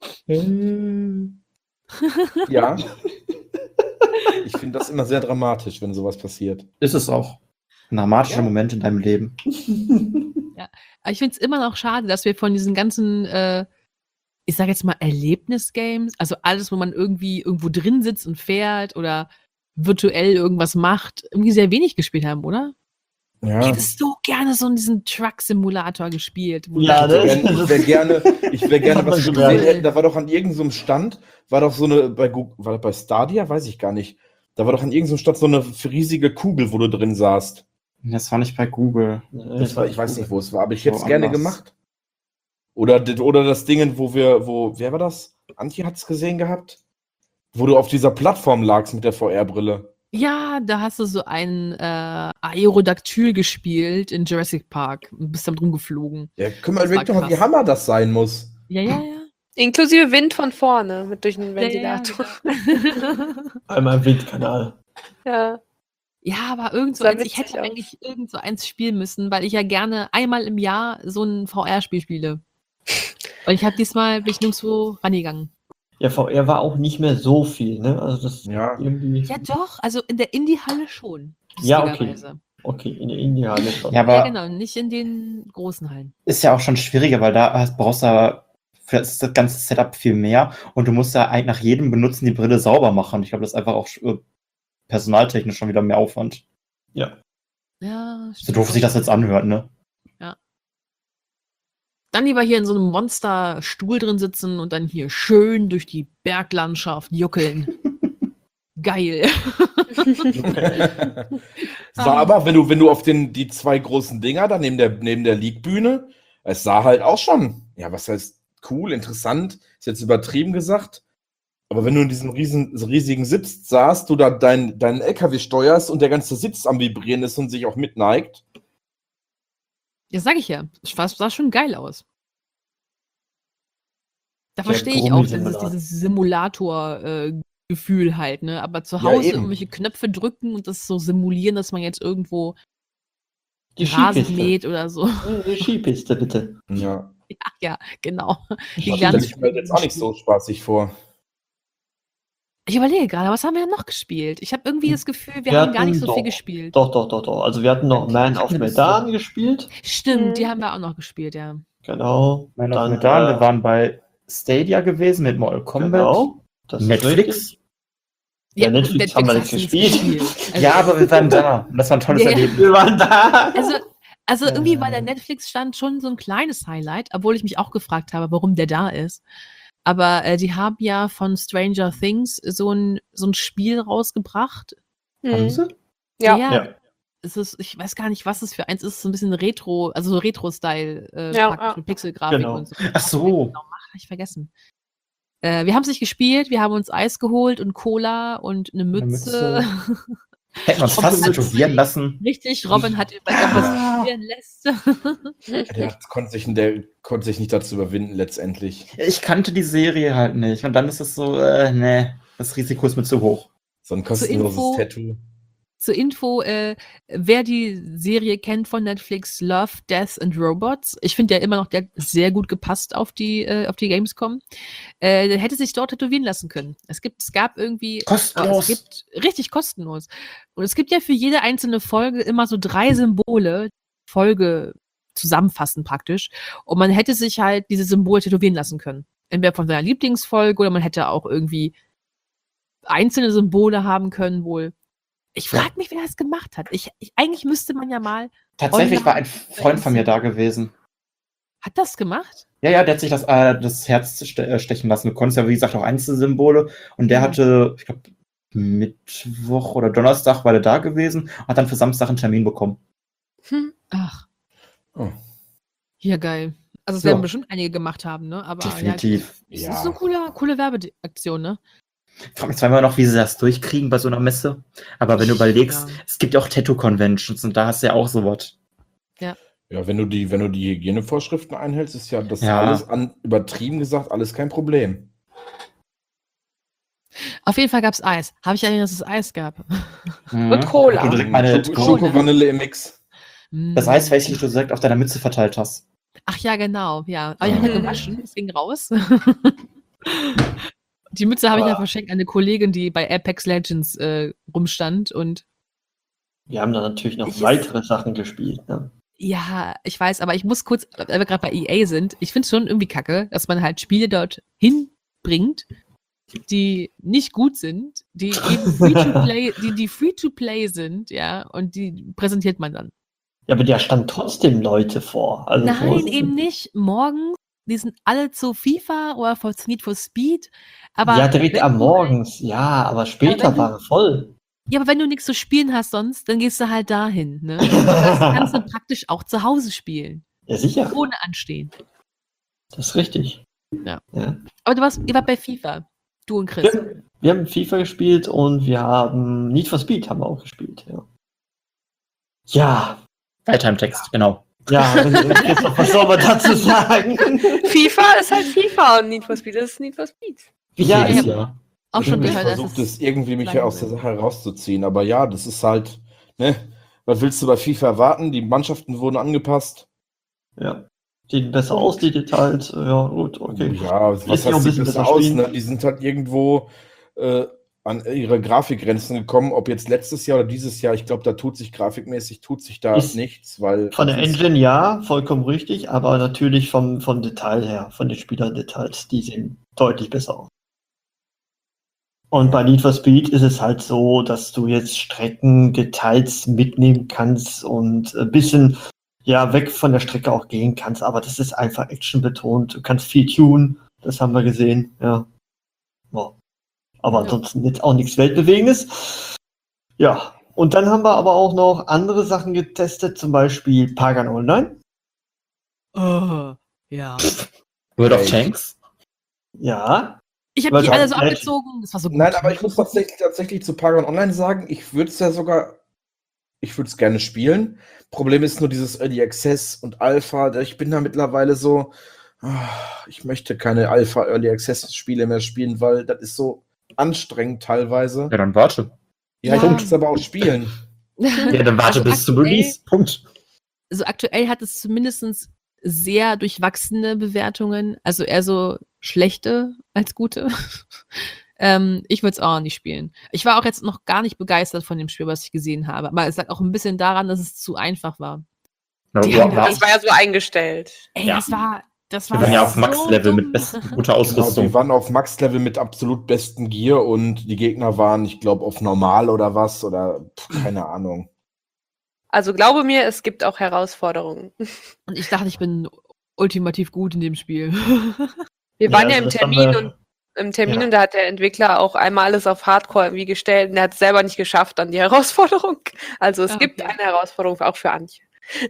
Ja. Ich finde das immer sehr dramatisch, wenn sowas passiert. Ist es auch. Ein dramatischer Ja. Moment in deinem Leben. Aber ich finde es immer noch schade, dass wir von diesen ganzen, äh, ich sage jetzt mal, Erlebnisgames, also alles, wo man irgendwie irgendwo drin sitzt und fährt oder virtuell irgendwas macht, irgendwie sehr wenig gespielt haben, oder? Ja. Ich hätte so gerne so diesen Truck-Simulator gespielt. wo Ja, du- ne? Ich wäre wär gerne, ich wär gerne Hat man was gemerkt. gesehen hätten. Da war doch an irgendeinem Stand, war doch so eine, bei, Google, war das bei Stadia? Weiß ich gar nicht. Da war doch an irgendeinem Stand so eine riesige Kugel, wo du drin saßt. Das war nicht bei Google. Das war, ich weiß nicht, wo es war, aber ich hätte es Woanders. gerne gemacht. Oder, d- oder das Ding, wo wir, wo, wer war das? Antje hat es gesehen gehabt? Wo du auf dieser Plattform lagst mit der V R-Brille. Ja, da hast du so ein äh, Aerodactyl gespielt in Jurassic Park und bist damit rumgeflogen. Ja, guck mal, Das war überleg doch mal, wie krass. Hammer das sein muss. Ja, ja, ja. Inklusive Wind von vorne mit durch den Ja, ja, Ventilator. genau. Einmal im Windkanal. Ja. Ja, aber irgend so Sah eins, ich witzig hätte aus. eigentlich irgend so eins spielen müssen, weil ich ja gerne einmal im Jahr so ein V R-Spiel spiele. Und ich habe diesmal, bin ich nirgendwo rangegangen. Ja, V R war auch nicht mehr so viel, ne? Also das Ja. irgendwie. Ja doch, also in der Indie-Halle schon. Ja, okay. lustigerweise. Okay, in der Indie-Halle schon. Ja, aber Ja, genau, nicht in den großen Hallen. ist ja auch schon schwieriger, weil da hast- brauchst du aber für das das ganze Setup viel mehr und du musst ja eigentlich nach jedem Benutzen die Brille sauber machen. Ich glaube, das ist einfach auch äh, personaltechnisch schon wieder mehr Aufwand. Ja. Ja, So doof sich das jetzt anhört, ne? Dann lieber hier in so einem Monsterstuhl drin sitzen und dann hier schön durch die Berglandschaft juckeln. Geil. Sah aber, wenn du, wenn du auf den, die zwei großen Dinger da neben der, neben der League-Bühne, es sah halt auch schon, ja, was heißt cool, interessant, ist jetzt übertrieben gesagt, aber wenn du in diesem riesen, riesigen Sitz saßt, du da deinen deinen L K W steuerst und der ganze Sitz am Vibrieren ist und sich auch mitneigt, Ja, sag ich ja. Es sah, sah schon geil aus. Da Der verstehe ich auch dieses, Gummisimulator. dieses Simulator-Gefühl halt, ne? Aber zu Ja, Hause eben. irgendwelche Knöpfe drücken und das so simulieren, dass man jetzt irgendwo Die Rasen Skipiste. mäht oder so. Die Skipiste, bitte. ja, Ja, ja, genau. Die das ganz stelle ich mir jetzt auch nicht so spaßig vor. Ich überlege gerade, was haben wir denn noch gespielt? Ich habe irgendwie das Gefühl, wir, Wir haben gar nicht hatten so doch- viel gespielt. Doch, doch, doch, doch. Also wir hatten noch Man of Eine Medan gespielt. Stimmt, Mhm. die haben wir auch noch gespielt, ja. Genau. Meine Dann, Medan, äh, wir waren bei Stadia gewesen mit Mortal Kombat. Genau. Das ist Netflix. richtig. Ja, Netflix haben wir nicht hast du gespielt. Also, Ja, aber wir waren da. Und das war ein tolles Ja, ja. Erlebnis. Wir waren da. Also, also irgendwie Äh. war der Netflix-Stand schon so ein kleines Highlight, obwohl ich mich auch gefragt habe, warum der da ist. Aber äh, die haben ja von Stranger Things so ein, so ein Spiel rausgebracht. Haben Mhm. sie? Ja. Ja. Es ist, ich weiß gar nicht, was es für eins ist, so ein bisschen Retro, also so Retro-Style, äh, Ja, praktisch ja. mit Pixelgrafik Genau. und so. Ach so. Genau, hab ich vergessen. Äh, wir haben es nicht gespielt, wir haben uns Eis geholt und Cola und eine Eine Mütze. Hätten wir uns fast Robin- tätowieren lassen. Richtig, Robin hat überlegt, was passieren lässt. Der hat, konnte, sich, der konnte sich nicht dazu überwinden, letztendlich. Ich kannte die Serie halt nicht. Und dann ist es so, äh, nee, das Risiko ist mir zu hoch. So ein kostenloses Info- Tattoo. Zur Info, äh, wer die Serie kennt von Netflix, Love, Death and Robots, ich finde ja immer noch, der hat sehr gut gepasst auf die, äh, auf die Gamescom, äh, der hätte sich dort tätowieren lassen können. Es gibt, es gab irgendwie, Kostenlos. oh, es gibt, richtig kostenlos. Und es gibt ja für jede einzelne Folge immer so drei Symbole, Folge zusammenfassen praktisch. Und man hätte sich halt diese Symbole tätowieren lassen können. Entweder von seiner Lieblingsfolge oder man hätte auch irgendwie einzelne Symbole haben können wohl. Ich frage mich, wer das gemacht hat. Ich, ich, eigentlich müsste man ja mal. Tatsächlich online- war ein Freund von mir da gewesen. Hat das gemacht? Ja, ja, der hat sich das, äh, das Herz ste äh, stechen lassen. Du konntest ja, wie gesagt, auch Einzelsymbole. Und der Ja. hatte, ich glaube, Mittwoch oder Donnerstag war der da gewesen, hat dann für Samstag einen Termin bekommen. Hm. Ach, Oh. ja, geil. Also, es Ja. werden bestimmt einige gemacht haben, ne? Aber Definitiv. ja, das Ja. ist eine coole, coole Werbeaktion, ne? Ich frage mich zwar immer noch, wie sie das durchkriegen bei so einer Messe. Aber wenn du überlegst, Ja. es gibt ja auch Tattoo-Conventions und da hast du ja auch sowas. Ja, wenn du die, wenn du die Hygienevorschriften einhältst, ist ja das Ja. alles an, übertrieben gesagt, alles kein Problem. Auf jeden Fall gab's Eis. Habe ich ja dass es Eis gab. Mhm. Und Cola. Du direkt meine Schoko, Cola. Schoko-Vanille im Mix. Das Eis, welches du direkt auf deiner Mütze verteilt hast. Ach ja, genau, ja. Aber ich habe ja Mhm. gewaschen, es ging raus. Die Mütze habe ich ja Aber- verschenkt an eine Kollegin, die bei Apex Legends äh, rumstand und Wir haben da natürlich noch Ich- weitere Sachen gespielt. Ne? ja, ich weiß, aber ich muss kurz, weil wir gerade bei E A sind, ich finde es schon irgendwie kacke, dass man halt Spiele dort hinbringt, die nicht gut sind, die eben free-to-play, die, die free-to-play sind, ja, und die präsentiert man dann. Ja, aber da standen trotzdem Leute vor. Also Nein, so- eben nicht. Morgens, die sind alle zu FIFA oder for Need for Speed, aber ja, direkt wenn am du- Morgens, ja, aber später wenn du- war es voll. Ja, aber wenn du nichts zu spielen hast sonst, dann gehst du halt dahin, ne? Das kannst du praktisch auch zu Hause spielen, Ja, sicher, ohne Anstehen. das ist richtig. Ja. Ja. Aber du warst, ihr wart bei FIFA, du und Chris. Ja, wir haben FIFA gespielt und wir haben Need for Speed haben wir auch gespielt. Ja, ja, Weiter im Text, genau. ja Christoph, was soll man dazu sagen? FIFA ist halt FIFA und Need for Speed ist Need for Speed. Ja, Jedes ich- Jahr. Auch schon Ich gehört, dass versuche es das irgendwie mich bleiben aus der will. Sache rauszuziehen, aber ja, das ist halt, ne, was willst du bei FIFA erwarten? Die Mannschaften wurden angepasst. ja. Sieht besser aus, die Details. Ja, gut, okay. Ja, was Lässt sich auch heißt, ein sieht bisschen besser besser aus, spielen. ne? Die sind halt irgendwo äh, an ihre Grafikgrenzen gekommen, ob jetzt letztes Jahr oder dieses Jahr, ich glaube, da tut sich grafikmäßig, tut sich da Ist nichts, weil Von der das ist- Engine ja, vollkommen richtig, aber natürlich vom, vom Detail her, von den Spielerdetails, die sehen deutlich besser aus. Und bei Need for Speed ist es halt so, dass du jetzt Streckendetails mitnehmen kannst und ein bisschen ja weg von der Strecke auch gehen kannst, aber das ist einfach actionbetont. Du kannst viel tunen, das haben wir gesehen, ja. Wow. Aber Ja. ansonsten jetzt auch nichts Weltbewegendes. Ja, und dann haben wir aber auch noch andere Sachen getestet, zum Beispiel Pagan Online. Oh, ja. World of Ey. Tanks? Ja, Ich habe Weil die du alle hast so gleich- abgezogen, das war so gut. Nein, aber ich muss tatsächlich, tatsächlich zu Paragon Online sagen, ich würde es ja sogar, ich würde es gerne spielen. Problem ist nur dieses Early Access und Alpha. Ich bin da mittlerweile so, ah, ich möchte keine Alpha Early Access Spiele mehr spielen, weil das ist so anstrengend teilweise. Ja, dann warte. Ja, ich Ja. muss es aber auch spielen. Ja, dann warte Also bis zum aktuell- Release. Punkt. Also aktuell hat es zumindest sehr durchwachsene Bewertungen, also eher so schlechte als gute. ähm, ich würde es auch nicht spielen. Ich war auch jetzt noch gar nicht begeistert von dem Spiel, was ich gesehen habe, aber es lag auch ein bisschen daran, dass es zu einfach war. Die Ja, haben war- Das war ja so eingestellt. Ey, Ja. das war, das Wir war waren ja auf so Max-Level mit dumm. best, guter Genau, Ausrüstung. die waren auf Max-Level mit absolut bestem Gear und die Gegner waren, ich glaube, auf normal oder was oder pff, keine Ahnung. Also glaube mir, es gibt auch Herausforderungen. Und ich dachte, ich bin ultimativ gut in dem Spiel. Wir Ja, waren ja also im das Termin haben wir- und im Termin Ja. und da hat der Entwickler auch einmal alles auf Hardcore irgendwie gestellt und er hat es selber nicht geschafft an die Herausforderung. Also es Ah, gibt okay. eine Herausforderung auch für Antje.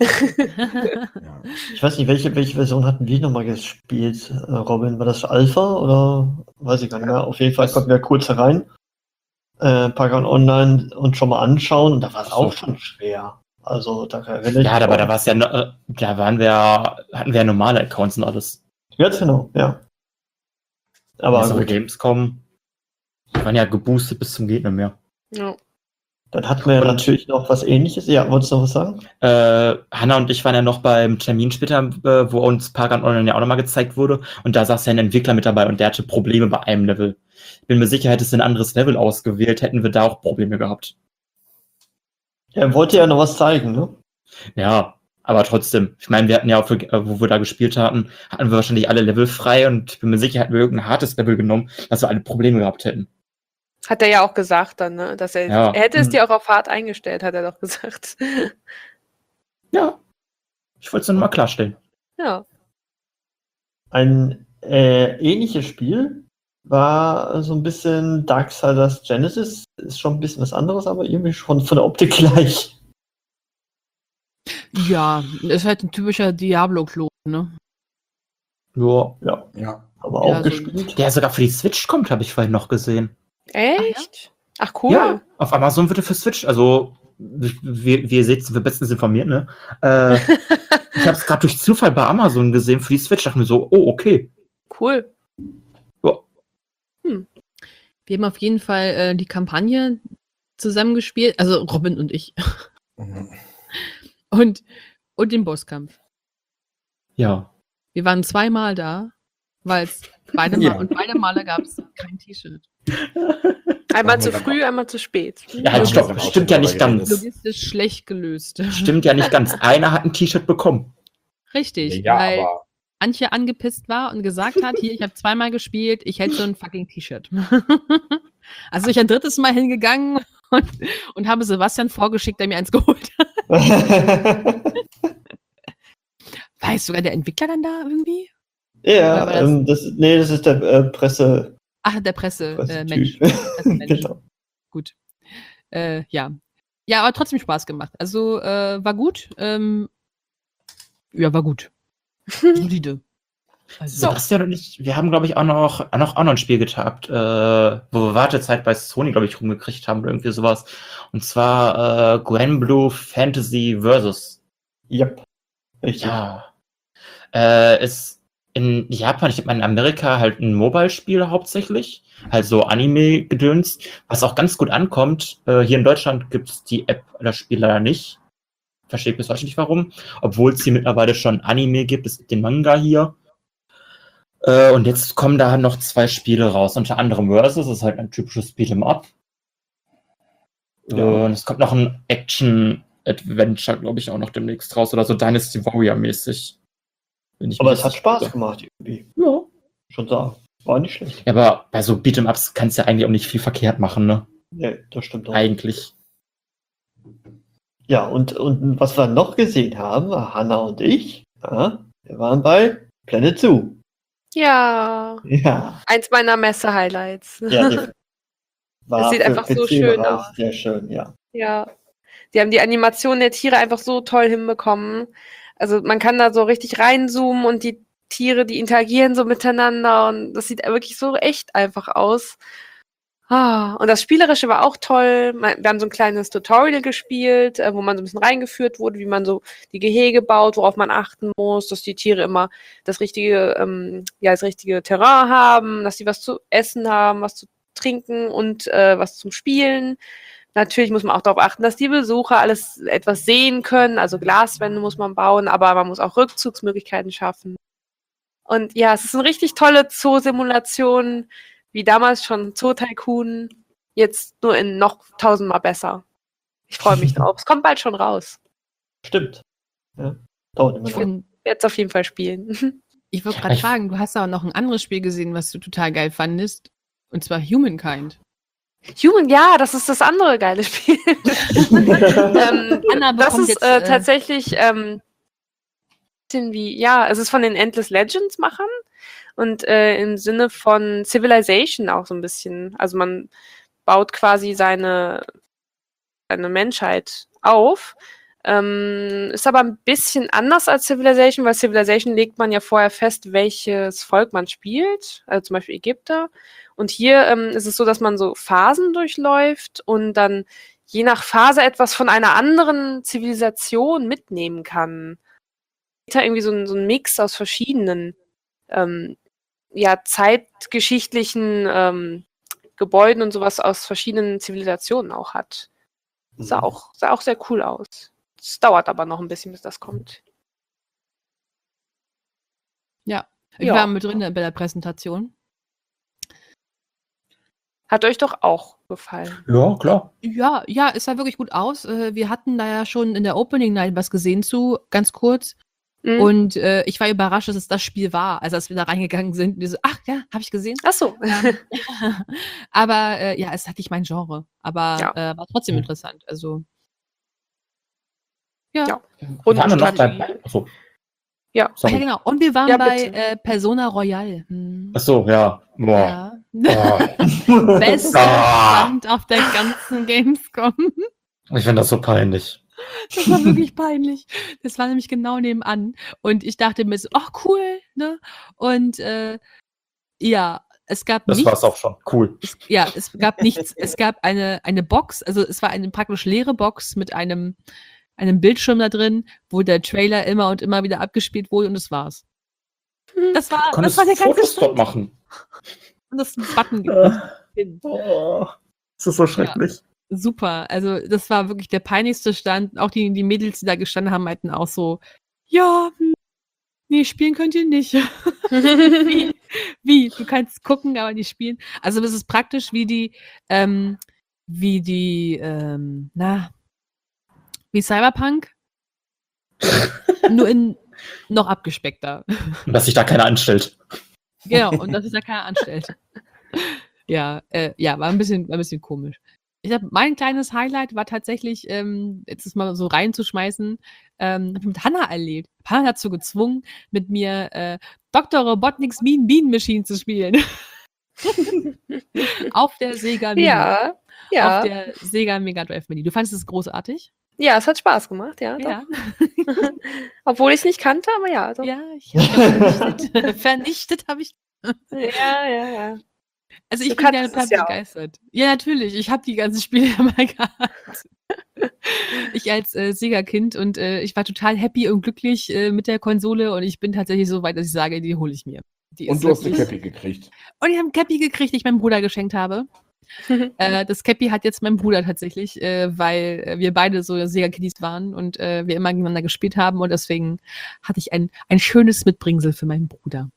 Ja. ich weiß nicht, welche, welche Version hatten wir nochmal gespielt, äh, Robin? War das Alpha oder weiß ich gar nicht mehr? Auf jeden Fall konnten wir kurz herein. äh, Pagan Online uns schon mal anschauen und da war es So. auch schon schwer. Also da erinnere ich Ja, mich aber auch. da war es ja, äh, da waren wir, hatten wir ja normale Accounts und alles. Ganz genau, ja. Aber Jetzt auf der gut, Gamescom, die waren ja geboostet bis zum Gegner mehr. Ja. dann hatten wir ja Und- natürlich noch was Ähnliches. Ja, wolltest du noch was sagen? Äh, Hanna und ich waren ja noch beim Termin später, äh, wo uns Pagan Online ja auch nochmal gezeigt wurde. Und da saß ja ein Entwickler mit dabei und der hatte Probleme bei einem Level. Ich bin mir sicher, hättest du ein anderes Level ausgewählt, hätten wir da auch Probleme gehabt. Er wollte ja noch was zeigen, ne? Ja, aber trotzdem. Ich meine, wir hatten ja auch, für, äh, wo wir da gespielt hatten, hatten wir wahrscheinlich alle Level frei und ich bin mir sicher, hätten wir irgendein hartes Level genommen, dass wir alle Probleme gehabt hätten. Hat er ja auch gesagt dann, ne? Dass er, Ja. er hätte es Mhm. dir auch auf hart eingestellt, hat er doch gesagt. Ja. Ich wollte es nur noch mal klarstellen. Ja. Ein äh, ähnliches Spiel war so ein bisschen Darksiders Genesis. Ist schon ein bisschen was anderes, aber irgendwie schon von der Optik gleich. Ja, ist halt ein typischer Diablo-Klon, ne? Ja. Ja, Ja. aber Ja, auch so- gespielt. Der sogar für die Switch kommt, habe ich vorhin noch gesehen. Echt? Ach, cool. Ja, auf Amazon wird er für Switch, also wie, wie ihr seht, sind wir bestens informiert, ne? Äh, ich habe es gerade durch Zufall bei Amazon gesehen für die Switch, dachte mir so, oh, okay. Cool. Wir haben auf jeden Fall äh, die Kampagne zusammengespielt, also Robin und ich. Mhm. Und, und den Bosskampf. Ja. Wir waren zweimal da, weil es beide Mal Ja. und beide Male gab es kein T-Shirt. Einmal Machen zu wir dann früh, einmal zu spät. Ja, halt, Ja, stopp, wir haben auch stimmt ja schon nicht drüber ganz. Logistisch schlecht gelöst. Stimmt ja nicht ganz. Einer hat ein T-Shirt bekommen. Richtig, Ja, weil aber Antje angepisst war und gesagt hat, hier, ich habe zweimal gespielt, ich hätte so ein fucking T-Shirt. Also bin ich ein drittes Mal hingegangen und, und habe Sebastian vorgeschickt, der mir eins geholt hat. War jetzt sogar der Entwickler dann da irgendwie? Oder ja, war das- ähm, das, nee, das ist der äh, Presse, Ach, der Presse, äh, Mensch. Pressetyp. Pressemensch. Genau. Gut. Äh, ja. Ja, aber trotzdem Spaß gemacht. Also äh, war gut. Ähm, ja, war gut. Solide. Also, Sebastian und ich, wir haben, glaube ich, auch noch, noch, auch noch ein Spiel getagt, äh, wo wir Wartezeit bei Sony, glaube ich, rumgekriegt haben oder irgendwie sowas. Und zwar äh, Granblue Fantasy Versus. Yep. Richtig. Ja. Äh, ist in Japan, ich meine in Amerika halt ein Mobile-Spiel hauptsächlich. Halt so Anime-Gedöns, was auch ganz gut ankommt. Äh, hier in Deutschland gibt es die App, das Spiel leider nicht. Verstehe ich bis heute nicht warum. Obwohl es hier mittlerweile schon Anime gibt, es gibt den Manga hier. Äh, und jetzt kommen da noch zwei Spiele raus. Unter anderem Versus, das ist halt ein typisches Beat'em Up. Ja. Und es kommt noch ein Action-Adventure, glaube ich, auch noch demnächst raus. Oder so Dynasty Warrior-mäßig. Wenn ich Aber mich es hat nicht Spaß irre. gemacht, irgendwie. Ja. Schon sagen. War nicht schlecht. Ja, aber bei so Beat'em-Ups kannst du ja eigentlich auch nicht viel verkehrt machen, ne? Nee, das stimmt auch. Eigentlich. Ja, und, und was wir noch gesehen haben, war Hanna und ich, ja, wir waren bei Planet Zoo. Ja. Ja, Eins meiner Messe-Highlights. ja die war Es sieht für einfach so P C schön Bereich aus. Sehr schön, ja. Ja. Die haben die Animation der Tiere einfach so toll hinbekommen. Also man kann da so richtig reinzoomen und die Tiere, die interagieren so miteinander und das sieht wirklich so echt einfach aus. Ah, und das Spielerische war auch toll. Man- Wir haben so ein kleines Tutorial gespielt, äh, wo man so ein bisschen reingeführt wurde, wie man so die Gehege baut, worauf man achten muss, dass die Tiere immer das richtige, ähm, ja, das richtige Terrain haben, dass sie was zu essen haben, was zu trinken und äh, was zum Spielen. Natürlich muss man auch darauf achten, dass die Besucher alles etwas sehen können. Also Glaswände muss man bauen, aber man muss auch Rückzugsmöglichkeiten schaffen. Und ja, es ist eine richtig tolle Zoo-Simulation, wie damals schon Zoo Tycoon, jetzt nur in noch tausendmal besser. Ich freue mich drauf. Es kommt bald schon raus. Stimmt. Ja. Dauert immer ich noch. find- Werde es auf jeden Fall spielen. ich wollte gerade Ich- fragen, du hast aber noch ein anderes Spiel gesehen, was du total geil fandest. Und zwar Humankind. Human, ja, das ist das andere geile Spiel. ähm, Anna das bekommt ist jetzt, äh, äh, tatsächlich ähm, bisschen wie, ja, es ist von den Endless Legends Machern und äh, im Sinne von Civilization auch so ein bisschen. Also man baut quasi seine, seine Menschheit auf Ähm, ist aber ein bisschen anders als Civilization, weil Civilization legt man ja vorher fest, welches Volk man spielt, also zum Beispiel Ägypter. Und hier ähm, ist es so, dass man so Phasen durchläuft und dann je nach Phase etwas von einer anderen Zivilisation mitnehmen kann. Da irgendwie so ein, so ein Mix aus verschiedenen ähm, ja, zeitgeschichtlichen ähm, Gebäuden und sowas aus verschiedenen Zivilisationen auch hat. Sah auch, sah auch sehr cool aus. Es dauert aber noch ein bisschen, bis das kommt. Ja, ich Ja. war mit drin bei der Präsentation. Hat euch doch auch gefallen. Ja, klar. Ja, ja, es sah wirklich gut aus. Äh, Wir hatten da ja schon in der Opening Night was gesehen zu, ganz kurz. Mhm. Und äh, ich war überrascht, dass es das Spiel war. Also als wir da reingegangen sind, und die so, ach ja, habe ich gesehen. Ach so. Ähm, aber äh, ja, es hat nicht mein Genre. Aber Ja. äh, war trotzdem Mhm. interessant. Also ja. Ja. Und waren wir noch Strategie. dabei? Achso, Ja. Ja, sorry. genau. Und wir waren Ja, bei bitte. äh, Persona Royal. Hm. Achso, ja. Boah. Ja. Oh. Bester Ah. Stand auf der ganzen Gamescom. Ich finde das so peinlich. Das war wirklich peinlich. Das war nämlich genau nebenan. Und ich dachte mir so, ach cool, ne? Und äh, ja, es gab Das nichts. war's auch schon. Cool. Es, ja, es gab nichts. Es gab eine, eine Box, also es war eine praktisch leere Box mit einem, einem Bildschirm da drin, wo der Trailer immer und immer wieder abgespielt wurde und das war's. Das war, Du das konntest war der ganze Fotos dort Stand. machen. Und das ist ein Button gibt. Oh, das ist so schrecklich. Super. Also, das war wirklich der peinlichste Stand. Auch die, die Mädels, die da gestanden haben, meinten auch so, ja, hm, nee, spielen könnt ihr nicht. Wie? Wie? Du kannst gucken, aber nicht spielen. Also, das ist praktisch wie die, ähm, wie die, ähm, na, wie Cyberpunk. Nur in noch abgespeckter. Und dass sich da keiner anstellt. Genau, und dass sich da keiner anstellt. Ja, äh, ja, war ein bisschen, war ein bisschen komisch. Ich habe mein kleines Highlight war tatsächlich, ähm, jetzt ist mal so reinzuschmeißen, ähm, hab ich mit Hannah erlebt. Hannah dazu gezwungen, mit mir äh, Doktor Robotniks Mean Bean Machine zu spielen. Auf der Sega Mini. Ja, ja. Auf der Sega Mega Drive Mini. Du fandest es großartig? Ja, es hat Spaß gemacht, ja. Ja. Doch. Obwohl ich es nicht kannte, aber ja. Doch. Ja, ich habe vernichtet. vernichtet habe ich. Ja, ja, ja. Also ich Du bin ja kanntest total es ja auch. begeistert. Ja, natürlich. Ich habe die ganzen Spiele ja mal gehabt. Ich als äh, Sega-Kind und äh, ich war total happy und glücklich äh, mit der Konsole und ich bin tatsächlich so weit, dass ich sage, die hole ich mir. Die Und ist du hast die wirklich- Cappy gekriegt. Und ich habe ein Cappy gekriegt, die ich meinem Bruder geschenkt habe. äh, das Cappy hat jetzt mein Bruder tatsächlich, äh, weil äh, wir beide so Sega-Kiddies waren und äh, wir immer gegeneinander gespielt haben und deswegen hatte ich ein, ein schönes Mitbringsel für meinen Bruder.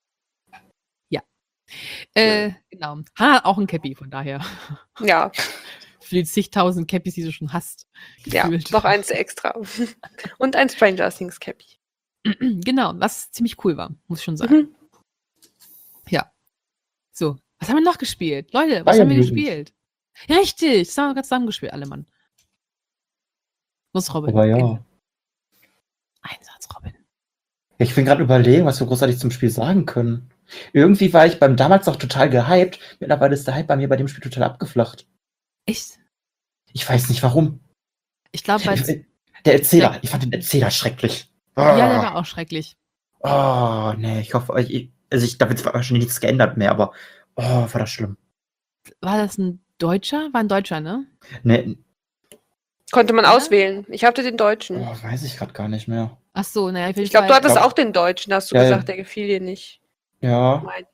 Ja. Äh, genau. Hannah hat auch ein Cappy, von daher. Ja, Für die zigtausend Cappies, die du schon hast. ja. gefühlt. Noch eins extra. Und ein Stranger Things Cappy. Genau, was ziemlich cool war, muss ich schon sagen. Mhm. Ja. So, was haben wir noch gespielt? Leute, was haben wir Bayern-Jugend. gespielt? Ja, richtig, das haben wir gerade zusammen gespielt, alle Mann. Los, Robin. Aber ja. Einsatz, Robin. Ich bin gerade überlegen, was wir großartig zum Spiel sagen können. Irgendwie war ich beim damals noch total gehypt. Mittlerweile ist der Hype bei mir bei dem Spiel total abgeflacht. Echt? Ich weiß nicht warum. Ich glaube, weil. Ich, der Erzähler, ich fand den Erzähler schrecklich. Ja, der war auch schrecklich. Oh, nee, ich hoffe, ich, also ich, da wird wahrscheinlich nichts geändert mehr, aber oh, war das schlimm. War das ein Deutscher? War ein Deutscher, ne? Nee, Konnte man Ja? auswählen. Ich hatte den Deutschen. oh, weiß ich gerade gar nicht mehr. Ach so, naja, auf jeden Ich glaube, du Fall- hattest glaub- auch den Deutschen, hast du Ja, ja. gesagt, der gefiel dir nicht. Ja, Mein-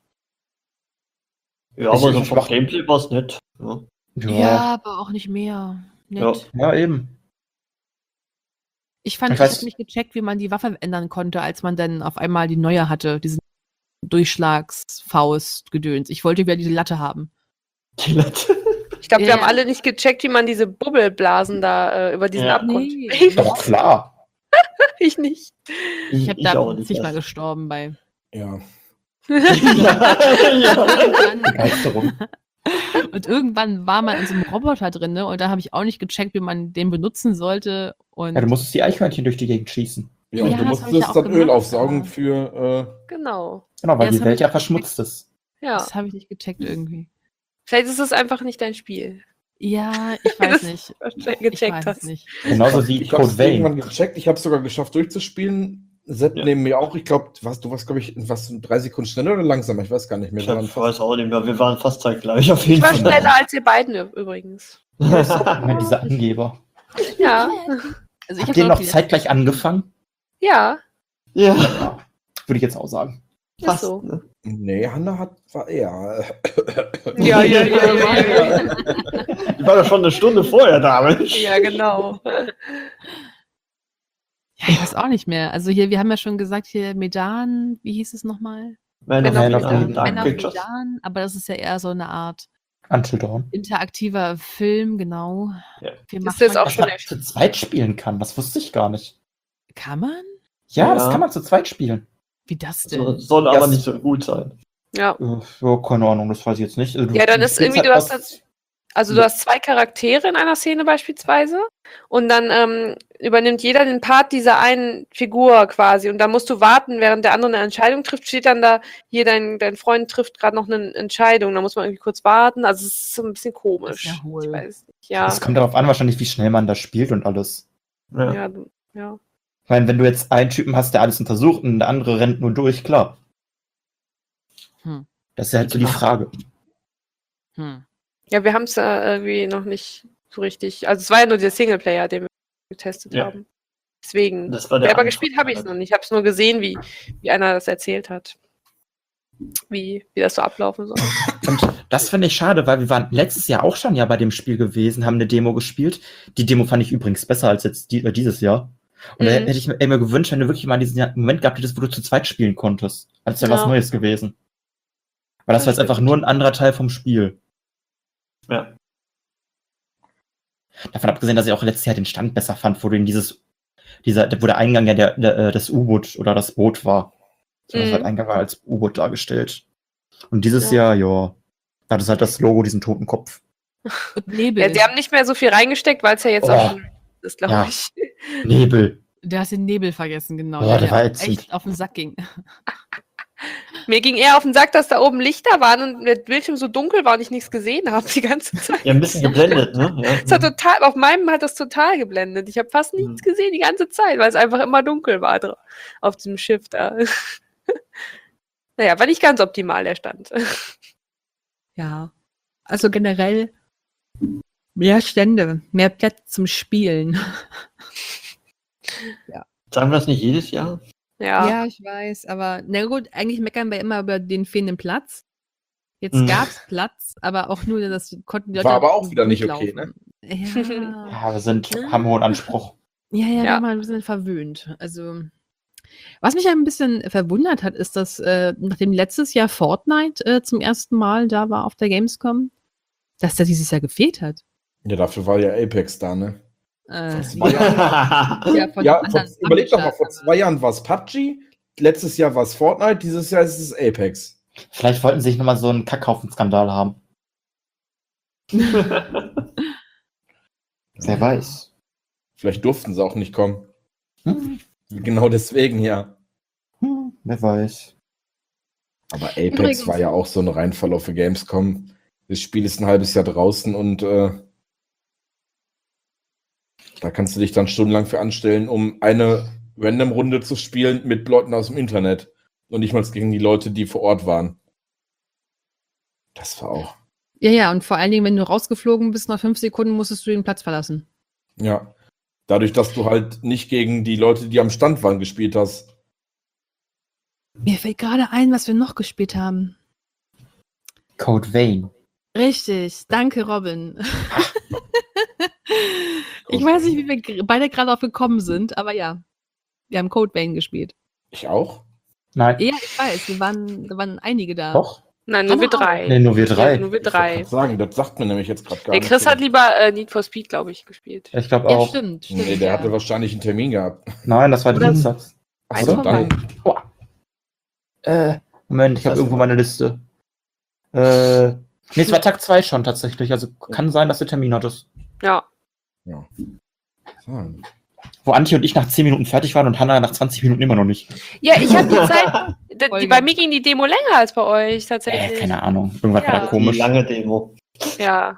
Ja, Ich- aber so ich vom mach- Gameplay war es nett. Ja. ja, Ja, ja, aber auch nicht mehr. Nett. eben. Ich fand, Ich ich, weiß- hab nicht gecheckt, wie man die Waffe ändern konnte, als man dann auf einmal die neue hatte, diesen Durchschlagsfaust-Gedöns. Ich wollte wieder diese Latte haben. Die Latte. Ich glaube, Ja, wir haben ja. alle nicht gecheckt, wie man diese Bubbelblasen da äh, über diesen Ja. Abgrund. Nee. Doch, klar. Ich nicht. Ich habe da auch nicht zigmal erst. gestorben bei. Ja. ja, ja. Irgendwann, Begeisterung. und irgendwann war man in so einem Roboter drin, ne? Und da habe ich auch nicht gecheckt, wie man den benutzen sollte. Und Ja, du musstest die Eichhörnchen durch die Gegend schießen. Ja, und Ja, du das hab ich musstest ja auch dann Öl gemacht, aufsaugen aber- für. Genau. Genau, weil Ja, das die hab Welt ich ja nicht verschmutzt ist. Ja. das habe ich nicht gecheckt irgendwie. Vielleicht ist es einfach nicht dein Spiel. Ja, ich weiß Das- nicht. Gecheckt Ich weiß hast. es nicht. Genauso wie Ich habe Code es irgendwann Vein. gecheckt, ich habe es sogar geschafft durchzuspielen. Sepp Ja. neben mir auch, ich glaube, was, du warst, glaube ich, was, drei Sekunden schneller oder langsamer? Ich weiß gar nicht mehr. Ich Wir hab, waren fast- weiß auch nicht mehr, wir waren fast zeitgleich auf Ich jeden war Fall. schneller als ihr beiden ü- übrigens. Immer diese Angeber. Ja, Also ich Habt ihr habe noch zeitgleich angefangen? ja, Ja, Würde ich jetzt auch sagen. ist fast. so. Ne? Nee, Hanna hat, war eher. Ja, ja, ja, ja, ja. Ich war doch schon eine Stunde vorher da, Mensch. Ja, genau. Ja, ich weiß auch nicht mehr. Also hier, wir haben ja schon gesagt, hier Medan, wie hieß es nochmal? Man Man of of Medan, Medan. Dark Man of Pictures. Medan, aber das ist ja eher so eine Art Until Dawn. interaktiver Film, genau. Ja. Wie Ist macht das man auch Dass schon man zu zweit spielen kann, das wusste ich gar nicht. Kann man? Ja, Ja. das kann man zu zweit spielen. Wie das denn? So, soll Ja, aber es- nicht so gut sein. Ja. Äh, ja, keine Ahnung, das weiß ich jetzt nicht. Also, du- Ja, dann du ist spielst irgendwie, halt du hast was- das, also du Ja. hast zwei Charaktere in einer Szene beispielsweise und dann ähm, übernimmt jeder den Part dieser einen Figur quasi und dann musst du warten, während der andere eine Entscheidung trifft, steht dann da, hier dein, dein Freund trifft gerade noch eine Entscheidung, da muss man irgendwie kurz warten, also es ist so ein bisschen komisch. Das ist ja hohl. Ich weiß nicht, ja. Es kommt darauf an, wahrscheinlich, wie schnell man das spielt und alles. Ja. Ja, du- ja. Ich meine, wenn du jetzt einen Typen hast, der alles untersucht und der andere rennt nur durch, klar. Hm. Das ist ja halt so die Frage. Hm. Ja, wir haben es äh, irgendwie noch nicht so richtig, also es war ja nur der Singleplayer, den wir getestet Ja. haben. Deswegen. Das war der Selber Anfang. gespielt habe ich es noch nicht. Ich habe es nur gesehen, wie, wie einer das erzählt hat. Wie, wie das so ablaufen soll. Und das finde ich schade, weil wir waren letztes Jahr auch schon ja bei dem Spiel gewesen, haben eine Demo gespielt. Die Demo fand ich übrigens besser als jetzt die, äh, dieses Jahr. Und da Mhm. hätte ich mir immer gewünscht, wenn du wirklich mal diesen Jahr- Moment gehabt hättest, wo du zu zweit spielen konntest. Als wäre Ja. was Neues gewesen. Weil das, Das war jetzt einfach stimmt. nur ein anderer Teil vom Spiel. Ja. Davon abgesehen, dass ich auch letztes Jahr den Stand besser fand, wo du in dieses, dieser, wo der Eingang ja der, der, äh, das U-Boot oder das Boot war. So, das Mhm. halt Eingang war als U-Boot dargestellt. Und dieses Ja. Jahr, ja, da hat es halt das Logo, diesen toten Kopf. Und Nebel. Ja, sie haben nicht mehr so viel reingesteckt, weil es ja jetzt Oh. auch schon ist, glaube Ja. ich. Nebel. Du hast den Nebel vergessen, genau. Ja, der mir war auch ätzend. echt auf den Sack ging. Mir ging eher auf den Sack, dass da oben Lichter waren und der Bildschirm so dunkel war und ich nichts gesehen habe die ganze Zeit. Ja, ein bisschen geblendet, ne? Ja. Es hat total, auf meinem hat das total geblendet. Ich habe fast nichts Mhm. gesehen die ganze Zeit, weil es einfach immer dunkel war dra- auf diesem Schiff da. Naja, war nicht ganz optimal, der Stand. Ja. Also generell mehr Stände, mehr Platz zum Spielen. Sagen wir das nicht jedes Jahr? Ja. Ja, ich weiß, aber na gut, eigentlich meckern wir immer über den fehlenden Platz. Jetzt Mhm. gab's Platz, aber auch nur, das konnten die War Leute aber auch wieder nicht okay, durchlaufen. Ja. Ja, wir sind, haben hohen Anspruch. Ja, ja, Ja. wir haben ein bisschen verwöhnt. Also, was mich ein bisschen verwundert hat, ist, dass äh, nachdem letztes Jahr Fortnite äh, zum ersten Mal da war auf der Gamescom, dass der dieses Jahr gefehlt hat. Ja, dafür war ja Apex da, ne? Äh, Vor zwei Jahren. ja, von Ja, einem vor, anderen überleg doch mal, Publisher, vor zwei Jahren war es P U B G, letztes Jahr war es Fortnite, dieses Jahr ist es Apex. Vielleicht wollten sie sich nochmal so einen Kackhaufen-Skandal haben. Wer weiß. Vielleicht durften sie auch nicht kommen. Hm, Genau deswegen, ja. hm, wer weiß. Aber Apex Übrigens- war ja auch so ein Reinfall auf der Gamescom. Das Spiel ist ein halbes Jahr draußen und äh, da kannst du dich dann stundenlang für anstellen, um eine Random-Runde zu spielen mit Leuten aus dem Internet und nicht mal gegen die Leute, die vor Ort waren. Das war auch, Ja, ja, und vor allen Dingen, wenn du rausgeflogen bist, nach fünf Sekunden musstest du den Platz verlassen. ja. Dadurch, dass du halt nicht gegen die Leute, die am Stand waren, gespielt hast. Mir fällt gerade ein, was wir noch gespielt haben. Code Vein. Richtig, danke, Robin. Ich weiß nicht, wie wir gr- beide gerade auf gekommen sind, aber ja, wir haben Code Vein gespielt. Ich auch? Nein, Ja, ich weiß, wir waren, da waren einige da. doch. Nein, nur wir Hammer. drei. Nee, nur wir drei. Ja, nur wir Ich wollte drei. grad sagen, das sagt mir nämlich jetzt gerade gar Der nicht. Chris hat lieber äh, Need for Speed, glaube ich, gespielt. Ich glaube Ja, auch. stimmt, stimmt. Nee, der ja. hatte wahrscheinlich einen Termin gehabt. Nein, das war Oder- Dienstags. Ach Oder? so, dann. Boah. Äh, Moment, ich habe Das irgendwo war- meine Liste. Äh, nee, es war Tag zwei schon tatsächlich. Also kann sein, dass du Termin hattest. Ja. Ja. So. Wo Antje und ich nach zehn Minuten fertig waren und Hannah nach zwanzig Minuten immer noch nicht. Ja, ich habe die Zeit. d- Folge. Die, bei mir ging die Demo länger als bei euch, tatsächlich. Äh, keine Ahnung. Irgendwas Ja. war da Die komisch. lange Demo. Ja.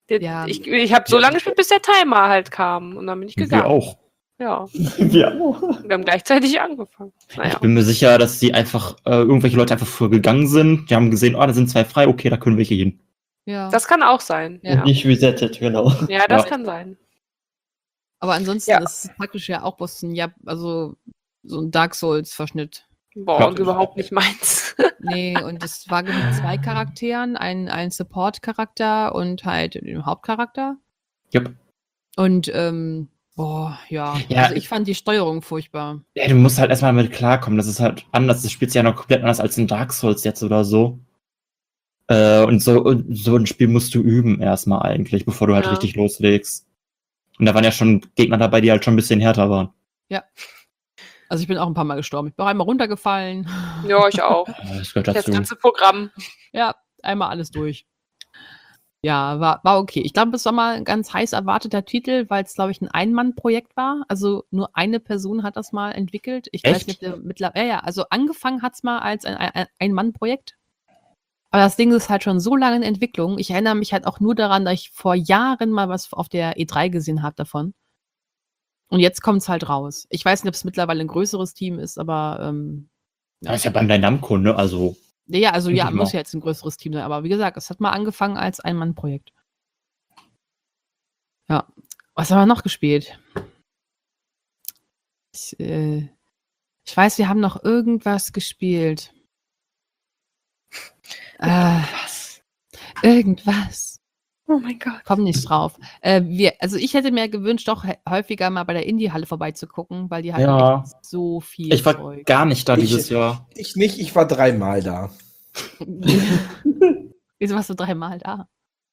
Der, Ja. Ich, ich habe so lange gespielt, bis der Timer halt kam. Und dann bin ich Wir gegangen. auch. Ja. Wir auch. Wir haben gleichzeitig angefangen. Naja. Ich bin mir sicher, dass die einfach, äh, irgendwelche Leute einfach früher gegangen sind. Die haben gesehen, oh, da sind zwei frei, okay, da können wir hier hin. Ja. Das kann auch sein. Ja. Und nicht resettet, genau. Ja, das Ja. kann sein. Aber ansonsten Ja. ist es praktisch ja auch bloß ein, ja, also so ein Dark Souls-Verschnitt. Boah, Ja. und überhaupt nicht meins. Nee, und es war mit zwei Charakteren, ein, ein Support-Charakter und halt den Hauptcharakter. Yep. Und, ähm, boah, ja. Ja. Also ich fand die Steuerung furchtbar. Ja, du musst halt erstmal damit klarkommen. Das ist halt anders. Das spielt sich ja noch komplett anders als in Dark Souls jetzt oder so. Äh, und so, und so ein Spiel musst du üben erstmal eigentlich, bevor du halt Ja. richtig loslegst. Und da waren ja schon Gegner dabei, die halt schon ein bisschen härter waren. Also ich bin auch ein paar Mal gestorben. Ich bin auch einmal runtergefallen. Ja, ich auch. Äh, Das gehört Das dazu. ganze Programm. Ja, einmal alles durch. Ja, war, war okay. Ich glaube, es war mal ein ganz heiß erwarteter Titel, weil es, glaube ich, ein Ein-Mann-Projekt war. Also nur eine Person hat das mal entwickelt. Ich weiß Echt? nicht, ob der mittlerweile. Ja, ja, also angefangen hat es mal als ein ein- Ein-Mann-Projekt. Aber das Ding ist halt schon so lange in Entwicklung. Ich erinnere mich halt auch nur daran, dass ich vor Jahren mal was auf der E drei gesehen habe davon. Und jetzt kommt es halt raus. Ich weiß nicht, ob es mittlerweile ein größeres Team ist, aber ähm, Das ist ja Bandai Namco, ne? Also, ja, also Denke ja, ich muss mal. ja jetzt ein größeres Team sein. Aber wie gesagt, es hat mal angefangen als Ein-Mann-Projekt. Ja. Was haben wir noch gespielt? Ich, äh, ich weiß, wir haben noch irgendwas gespielt. Äh, irgendwas. Oh mein Gott. Komm nicht drauf. Äh, wir, also ich hätte mir gewünscht, doch hä- häufiger mal bei der Indie-Halle vorbeizugucken, weil die hat Ja. echt so viel ich war Zeug. gar nicht da Ich- dieses Jahr. Ich nicht, ich war dreimal da. Wieso warst du dreimal da?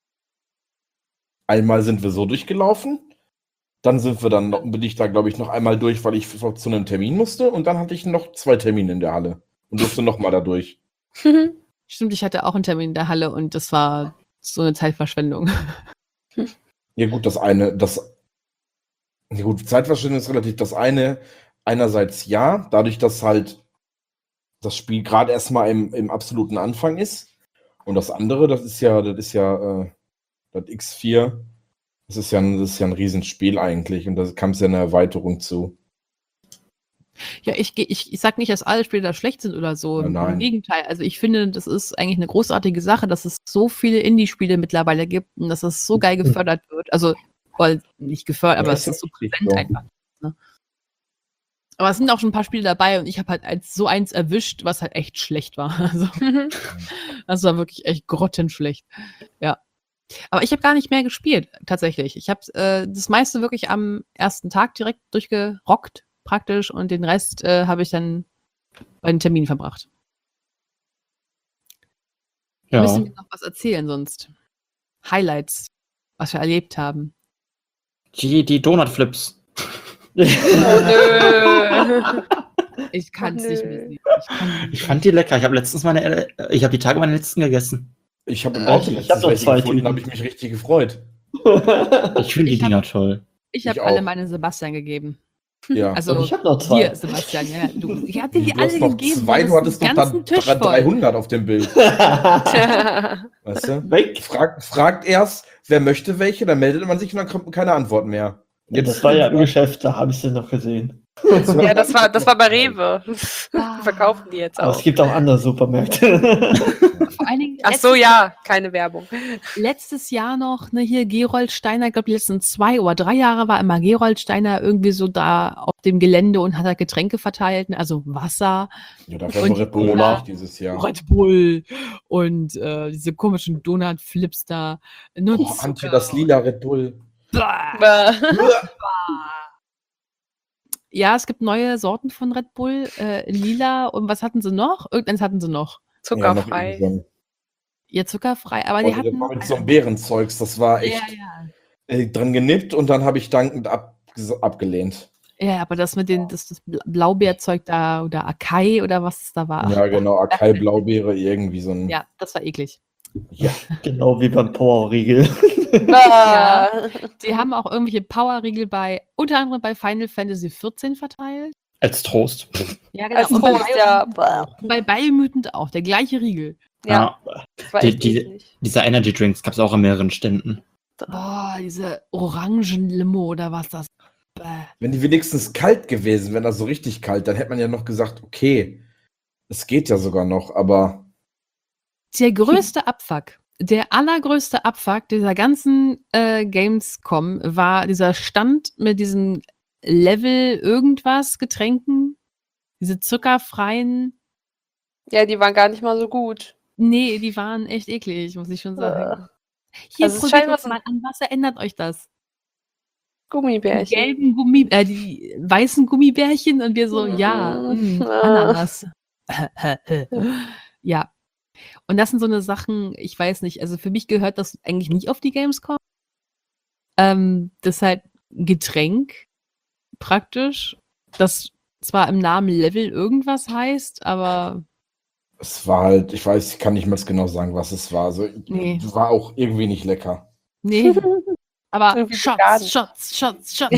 Einmal sind wir so durchgelaufen. Dann sind wir dann noch, bin ich da, glaube ich, noch einmal durch, weil ich f- zu einem Termin musste. Und dann hatte ich noch zwei Termine in der Halle und durfte noch mal da durch. Stimmt, ich hatte auch einen Termin in der Halle und das war so eine Zeitverschwendung. Ja gut, das eine, das ja gut, Zeitverschwendung ist relativ das eine. Einerseits ja, dadurch, dass halt das Spiel gerade erstmal im, im absoluten Anfang ist. Und das andere, das ist ja, das ist ja äh, das X vier. Das ist ja ein, das ist ja ein Riesenspiel eigentlich und da kam es ja eine Erweiterung zu. Ja, ich, geh- ich, ich sag nicht, dass alle Spiele da schlecht sind oder so. Nein, nein. Im Gegenteil. Also ich finde, das ist eigentlich eine großartige Sache, dass es so viele Indie-Spiele mittlerweile gibt und dass es so geil gefördert wird. Also, weil nicht gefördert, aber Ja, es ist ja ist so richtig präsent so. einfach. Ne? Aber es sind auch schon ein paar Spiele dabei und ich habe halt als so eins erwischt, was halt echt schlecht war. Also, das war wirklich echt grottenschlecht. Ja. Aber ich habe gar nicht mehr gespielt, tatsächlich. Ich habe äh, das meiste wirklich am ersten Tag direkt durchgerockt, praktisch, und den Rest äh, habe ich dann bei den Terminen verbracht. Ja. Müssen wir noch was erzählen sonst? Highlights, was wir erlebt haben. Die, die Donut-Flips. Oh nö. Ich kann es Oh, nicht nö. mehr sehen. Ich, kann Ich fand die lecker. Ich habe letztens meine, äh, ich habe die Tage meine letzten gegessen. Ich habe im Äh, Auto ich letztens hab noch welche zwei gefunden, Tüten. habe ich mich richtig gefreut. Ich finde die Ich hab- Dinger toll. ich Ich habe alle auch. meine Sebastian gegeben. Ja. Also Und ich habe noch zwei. dir, Sebastian. Ja, du, ich hatte die du hast alle noch gegeben. zwei, das du hattest ist noch den da ganzen Tisch dr- voll. dreihundert auf dem Bild. Tja. Weißt du? Weg. Fragt, fragt erst, wer möchte welche, dann meldet man sich und dann kommt keine Antwort mehr. Und Ja, das war ja im Geschäft, da habe ich sie noch gesehen. Ja, das war, das war bei Rewe. Ah. Verkaufen die jetzt Aber auch. es gibt auch andere Supermärkte. Vor allen Dingen Ach so, letztes- ja, keine Werbung. letztes Jahr noch, ne, hier Gerold Steiner, ich glaube, die letzten zwei oder drei Jahre war immer Gerold Steiner irgendwie so da auf dem Gelände und hat da Getränke verteilt, ne, also Wasser, Ja, dafür Und war Red Bull Cola. nicht dieses Jahr. Red Bull und äh, diese komischen Donut-Flips da. Nur Oh, Zucker. Antje, das lila Red Bull. Bah. Bäh. Ja, es gibt neue Sorten von Red Bull, äh, lila und was hatten sie noch? Irgendeins hatten sie noch. Ja, noch Zuckerfrei. irgendwie so Ja, zuckerfrei, aber ein- die Oh, hatten... das war mit so einem Bärenzeugs, das war echt ja, ja. äh, dran genippt und dann habe ich dankend ab, abgelehnt. Ja, aber das mit den, das, das Bla- Blaubeerzeug da oder Akai oder was es da war. Ja, genau, Akai Blaubeere, irgendwie so ein. Ja, das war eklig. Ja. Genau wie beim Powerriegel. Ah. Die haben auch irgendwelche Powerriegel bei, unter anderem bei Final Fantasy vierzehn verteilt. Als Trost. Ja, Als Und bei, Toast, ja. Bio- bei Biomutant auch, der gleiche Riegel. Ja, das war Die- echt die- eklig. Diese Energy Drinks gab es auch an mehreren Ständen. Boah, diese Orangenlimo oder was das. Bäh. Wenn die wenigstens kalt gewesen wären, also richtig kalt, dann hätte man ja noch gesagt, okay, es geht ja sogar noch, aber Der größte Abfuck, der allergrößte Abfuck dieser ganzen äh, Gamescom war dieser Stand mit diesen Level irgendwas Getränken, diese zuckerfreien. Ja, die waren gar nicht mal so gut. Nee, die waren echt eklig, muss ich schon sagen. Hier, Also es probiert scheint das was- mal an. Was erinnert euch das? Die Gummibärchen. gelben Gummi, äh, die weißen Gummibärchen und wir so, ja, Mhm. mh, Ah. Ananas. Ja. Und das sind so eine Sachen, ich weiß nicht, also für mich gehört das eigentlich nicht auf die Gamescom. Ähm, das ist halt ein Getränk, praktisch, das zwar im Namen Level irgendwas heißt, aber es war halt, ich weiß, ich kann nicht mehr genau sagen, was es war. Also, Nee. war auch irgendwie nicht lecker. nee. Aber Irgendwie vegan. Shots, Shots, Shots, Shots.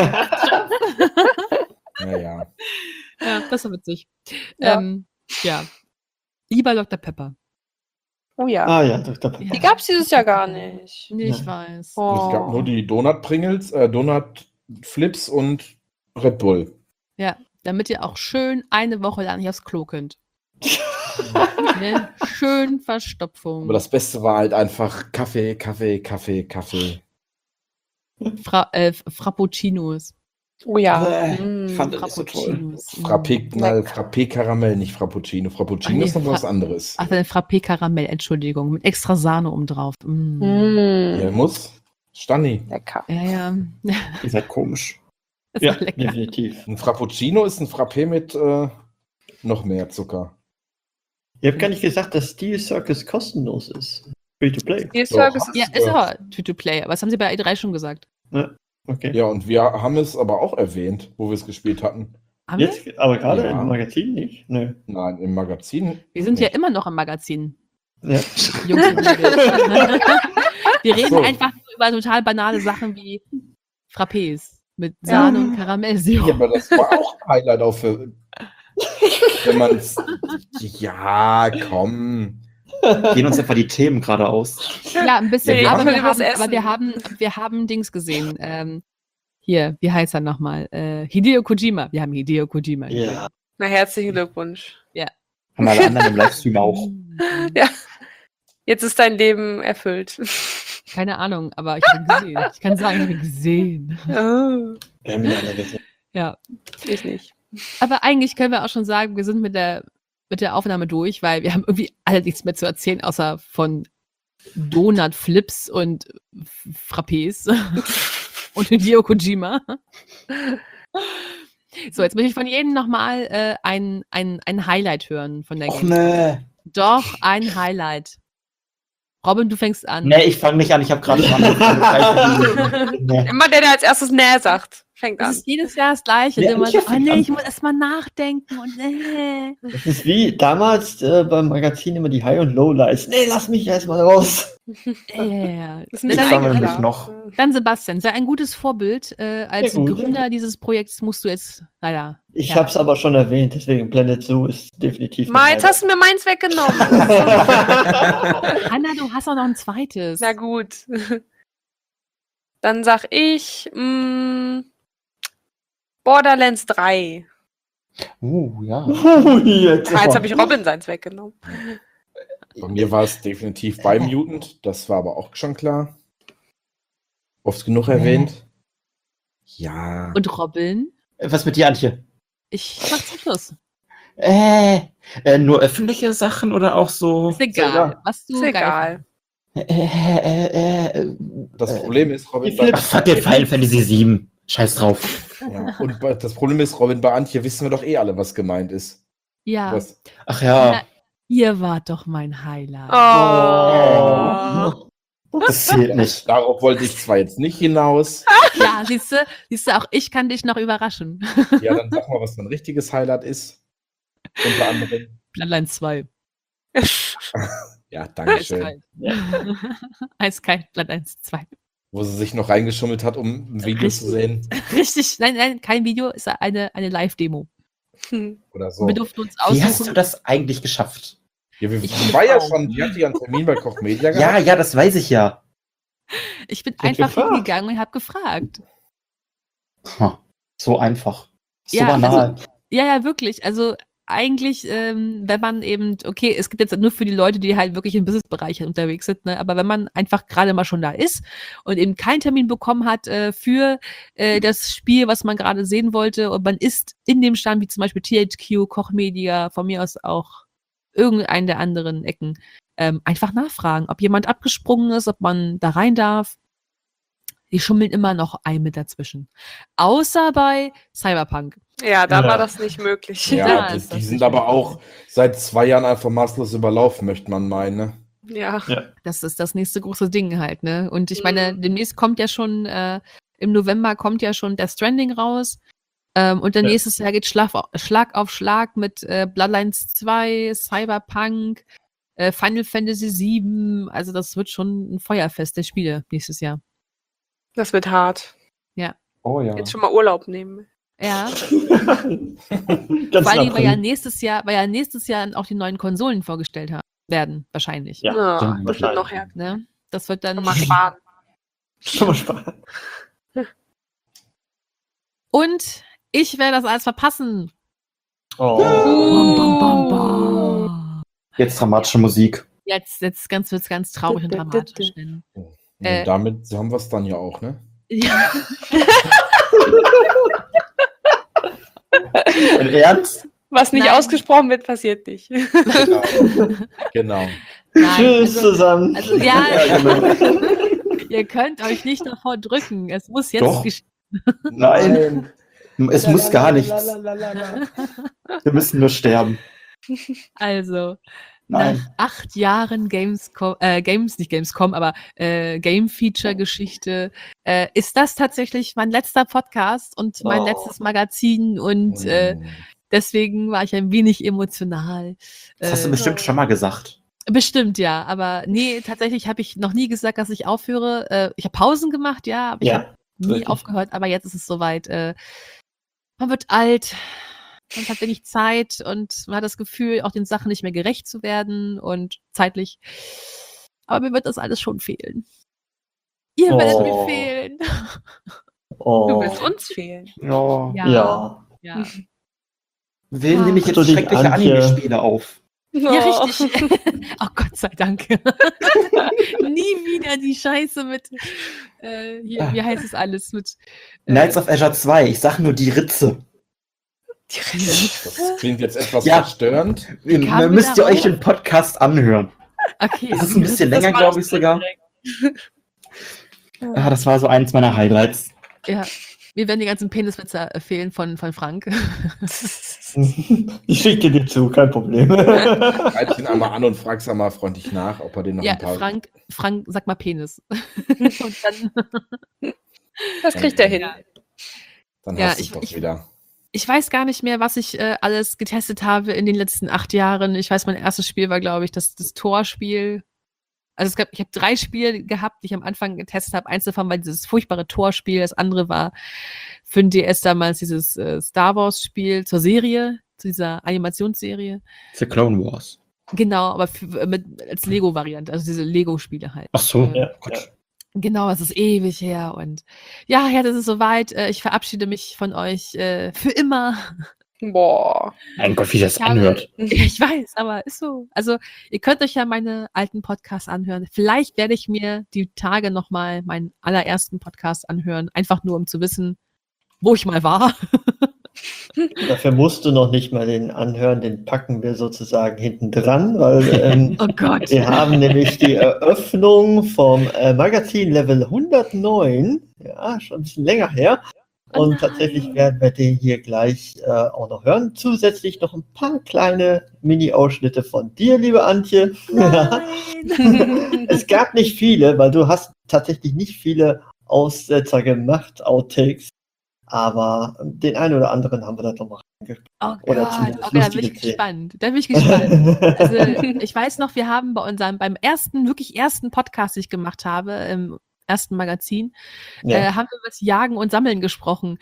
Naja. Ja, das war witzig. Ja. Ähm, ja. Lieber Doktor Pepper. Oh ja. Ah ja, Doktor Pepper. Ja. Die gab's dieses Jahr gar nicht. Nee, ich Ja. weiß. Oh. Es gab nur die Donut-Pringles, äh, Donut-Flips und Red Bull. Ja, damit ihr auch schön eine Woche lang nicht aufs Klo könnt. Ne? Schön Verstopfung. Aber das Beste war halt einfach Kaffee, Kaffee, Kaffee, Kaffee. Fra äh, Frappuccinos. Oh ja. Bäh, Mm. ich fand das nicht so toll. Frappuccinos. Mm. Frappé, na, Lecker. Frappé Karamell, nicht Frappuccino. Frappuccino Ach nee, ist noch was Fra- anderes. Ach, dann Frappé Karamell, Entschuldigung. Mit extra Sahne oben drauf. Mm. Mm. Ja, muss. Stani. Lecker. Ja, ja. Ihr seid komisch. Ist Ja, auch lecker. definitiv. Ein Frappuccino ist ein Frappé mit äh, noch mehr Zucker. Ihr habt gar nicht gesagt, dass Steel Circus kostenlos ist. Free to play. Steel Circus Doch. ist Ja, ist aber Free-to-Play. Was haben sie bei E drei schon gesagt? Okay. Ja, und wir haben es aber auch erwähnt, wo wir es gespielt hatten. Haben wir? Jetzt, aber gerade Ja. im Magazin nicht. Nö. Nein, im Magazin. Wir sind ja nicht. immer noch im Magazin. Ja. Jungs und Mädels. Wir reden so. einfach nur über total banale Sachen wie Frappés mit Sahne und Ja, Karamellsirup. aber das war auch ein Highlight auch für. Wenn man es. Ja, komm. Gehen uns einfach die Themen gerade aus. Ja, ein bisschen. Nee, aber, machen wir wir übers haben, aber Essen. wir haben, wir haben Dings gesehen. Ähm, hier, wie heißt er nochmal? Äh, Hideo Kojima. Wir haben Hideo Kojima. gesehen. Ja. Na, herzlichen Glückwunsch. Haben alle anderen im Livestream auch. Ja. Jetzt ist dein Leben erfüllt. Keine Ahnung, aber ich habe ihn gesehen. Ich kann sagen, ich habe ihn gesehen. Oh, Wir haben ihn alle gesehen. Ja. ich nicht. Aber eigentlich können wir auch schon sagen, wir sind mit der, mit der Aufnahme durch, weil wir haben irgendwie alle nichts mehr zu erzählen, außer von Donut-Flips und Frappés und Hideo Kojima. So, jetzt möchte ich von jedem nochmal äh, ein, ein, ein Highlight hören von der Och Gamescom. ne. Doch, ein Highlight. Robin, du fängst an. Ne, ich fange nicht an. Ich habe gerade schon angefangen. Nee. Immer der, der als erstes näher sagt, fängt Das an. ist jedes Jahr das Gleiche. Ja, Immer ich so, fang oh nee, an. ich muss erst mal nachdenken und äh. Das ist wie damals äh, beim Magazin immer die High- und Low-Lights. Nee, lass mich erstmal raus. äh. Das ist Ich nicht fange klar. nämlich noch. Dann Sebastian, sei ein gutes Vorbild. Äh, als Ja, gut. Gründer dieses Projekts musst du jetzt leider. Ich ja. hab's aber schon erwähnt, deswegen Planet Zoo ist definitiv. Mal, jetzt hast du mir meins weggenommen. Anna, du hast auch noch ein zweites. Na gut. Dann sag ich mh, Borderlands drei. Uh, ja. Ui, jetzt Ah, jetzt aber. habe ich Robin seins weggenommen. Bei mir war es definitiv bei Mutant, das war aber auch schon klar. Oft genug erwähnt. Ja. Und Robin? Was mit dir, Antje? Ich mach zum Schluss. Äh, äh, nur öffentliche Sachen oder auch so? Ist egal. Was du Ist geil egal. Äh, äh, äh, Das äh, Problem ist, Robin, die bei, Ach, fuck it, Final Fantasy sieben. Scheiß drauf. ja, und bei, das Problem ist, Robin, bei Antje wissen wir doch eh alle, was gemeint ist. Ja. Was, Ach ja, Ihr wart doch mein Highlight. Oh. das zählt nicht. darauf wollte ich zwar jetzt nicht hinaus. Ja, siehst du, siehst du, auch ich kann dich noch überraschen. Ja, dann sag mal, was dein richtiges Highlight ist. Unter anderem. Bloodlines zwei. Ja, danke schön. Eiskalt. Eiskalt, Bloodlines zwei. Wo sie sich noch reingeschummelt hat, um ein Video Richtig. zu sehen. Richtig, nein, nein, kein Video, ist eine, eine Live-Demo. Hm. Oder so. Wir durften uns Wie hast du aussuchen. das eigentlich geschafft? Ja, wir, Ich die war ja auch. schon, die hatte ja einen Termin bei Koch Media Ja, gehabt. ja, das weiß ich ja. Ich bin Ich hab einfach gefragt. hingegangen und habe gefragt. Ha, so einfach. So Ja, banal. Ja, ja, wirklich. Also eigentlich, ähm, wenn man eben, okay, es gibt jetzt nur für die Leute, die halt wirklich im Businessbereich unterwegs sind, ne? Aber wenn man einfach gerade mal schon da ist und eben keinen Termin bekommen hat äh, für äh, das Spiel, was man gerade sehen wollte, und man ist in dem Stand, wie zum Beispiel T H Q, Kochmedia, von mir aus auch irgendeinen der anderen Ecken, ähm, einfach nachfragen, ob jemand abgesprungen ist, ob man da rein darf. Die schummeln immer noch ein mit dazwischen. Außer bei Cyberpunk. Ja, da Ja. war das nicht möglich. Da Ja, ist die, das die nicht sind aber möglich. auch seit zwei Jahren einfach maßlos überlaufen, möchte man meinen. Ne? Ja. Das ist das nächste große Ding halt, ne? Und ich meine, Mhm. demnächst kommt ja schon, äh, im November kommt ja schon Death Stranding raus. Ähm, und dann Ja. nächstes Jahr geht Schlag, auf- Schlag auf Schlag mit äh, Bloodlines zwei, Cyberpunk, äh, Final Fantasy sieben. Also das wird schon ein Feuerfest der Spiele nächstes Jahr. Das wird hart. Oh ja. Jetzt schon mal Urlaub nehmen. Ja. Ganz Vor allem, weil ja April. nächstes Jahr, weil ja nächstes Jahr auch die neuen Konsolen vorgestellt haben, werden, wahrscheinlich. Ja, Ja, stimmt. das wird noch härter. Ne? Das wird dann. Kann man sparen. Schon mal Spaß. Und ich werde das alles verpassen. Oh. Bam, bam, bam, bam. Jetzt dramatische Musik. Jetzt, jetzt ganz, wird's ganz traurig und dramatisch. Denn, Und Äh, damit haben wir es dann ja auch, ne? ja, Im Ernst? Was nicht Nein. ausgesprochen wird, passiert nicht. Genau. nein, Tschüss also, zusammen. also ja, Ja, genau. ihr könnt euch nicht davor drücken. Es muss jetzt Doch. geschehen. Nein. Es muss gar nichts. Wir müssen nur sterben. Also, Nein. nach acht Jahren Gamescom, äh, Games, nicht Gamescom, aber äh, Game-Feature-Geschichte, äh, ist das tatsächlich mein letzter Podcast und mein Oh. letztes Magazin und äh, Mm. deswegen war ich ein wenig emotional. Das hast du Äh, bestimmt schon mal gesagt. Bestimmt, ja. Aber nee, tatsächlich habe ich noch nie gesagt, dass ich aufhöre. Äh, ich habe Pausen gemacht, ja, aber ich habe Ja, nie richtig. aufgehört. Aber jetzt ist es soweit. Äh, man wird alt, man hat wenig Zeit und man hat das Gefühl, auch den Sachen nicht mehr gerecht zu werden und zeitlich. Aber mir wird das alles schon fehlen. Ihr werdet mir Oh. fehlen. Du Oh. willst uns fehlen. Ja. Ja. Ja. Ja, Wen Ah. nehme ich jetzt So die schreckliche Antje. Anime-Spiele auf? ja richtig. Oh Gott sei Dank. Nie wieder die Scheiße mit, äh, hier, wie heißt es alles? Mit äh, Knights of Azure zwei. Ich sag nur die Ritze. Das klingt jetzt etwas Ja. verstörend. Dann kamen wir müsst ihr darauf? euch den Podcast anhören. Okay. Das ist ein bisschen Das länger, war glaube das ich sogar. direkt. Ah, das war so eins meiner Highlights. Ja. Mir werden die ganzen Peniswitze äh, fehlen von, von Frank. Ich schicke dir zu, kein Problem. Schreib ihn einmal an und frag's einmal freundlich nach, ob er den noch Ja, ein paar... Frank, Frank, sag mal Penis. Und dann, Das kriegt er hin. Dann Ja, hast du ich- es doch ich- wieder. ich weiß gar nicht mehr, was ich äh, alles getestet habe in den letzten acht Jahren. Ich weiß, mein erstes Spiel war, glaube ich, das, das Torspiel. Also es gab, ich habe drei Spiele gehabt, die ich am Anfang getestet habe. Eins davon war dieses furchtbare Torspiel. Das andere war für den D S damals dieses äh, Star Wars Spiel zur Serie, zu dieser Animationsserie. The Clone Wars. Genau, aber für, mit, als Lego-Variante, also diese Lego-Spiele halt. Ach so. Äh, Ja, Gott. ja. Genau, es ist ewig her und ja, ja, das ist soweit. Äh, Ich verabschiede mich von euch äh, für immer. Boah. Mein Gott, wie das Ich habe- anhört. Ich weiß, aber ist so. Also, ihr könnt euch ja meine alten Podcasts anhören. Vielleicht werde ich mir die Tage nochmal meinen allerersten Podcast anhören, einfach nur um zu wissen, wo ich mal war. Dafür musst du noch nicht mal den anhören, den packen wir sozusagen hinten dran, weil ähm, Oh Gott. wir haben nämlich die Eröffnung vom äh, Magazin Level hundertneun, ja, schon ein bisschen länger her. Oh Und nein. tatsächlich werden wir den hier gleich äh, auch noch hören. Zusätzlich noch ein paar kleine Mini-Ausschnitte von dir, liebe Antje. Nein. Es gab nicht viele, weil du hast tatsächlich nicht viele Aussetzer gemacht, Outtakes. Aber den einen oder anderen haben wir da doch noch reingepackt. Oh Oder Gott, zumindest okay, da bin lustige ich Szenen. gespannt. Da bin ich gespannt. Also, ich weiß noch, wir haben bei unserem, beim ersten, wirklich ersten Podcast, den ich gemacht habe, im ersten Magazin, Ja, äh, haben wir über das Jagen und Sammeln gesprochen.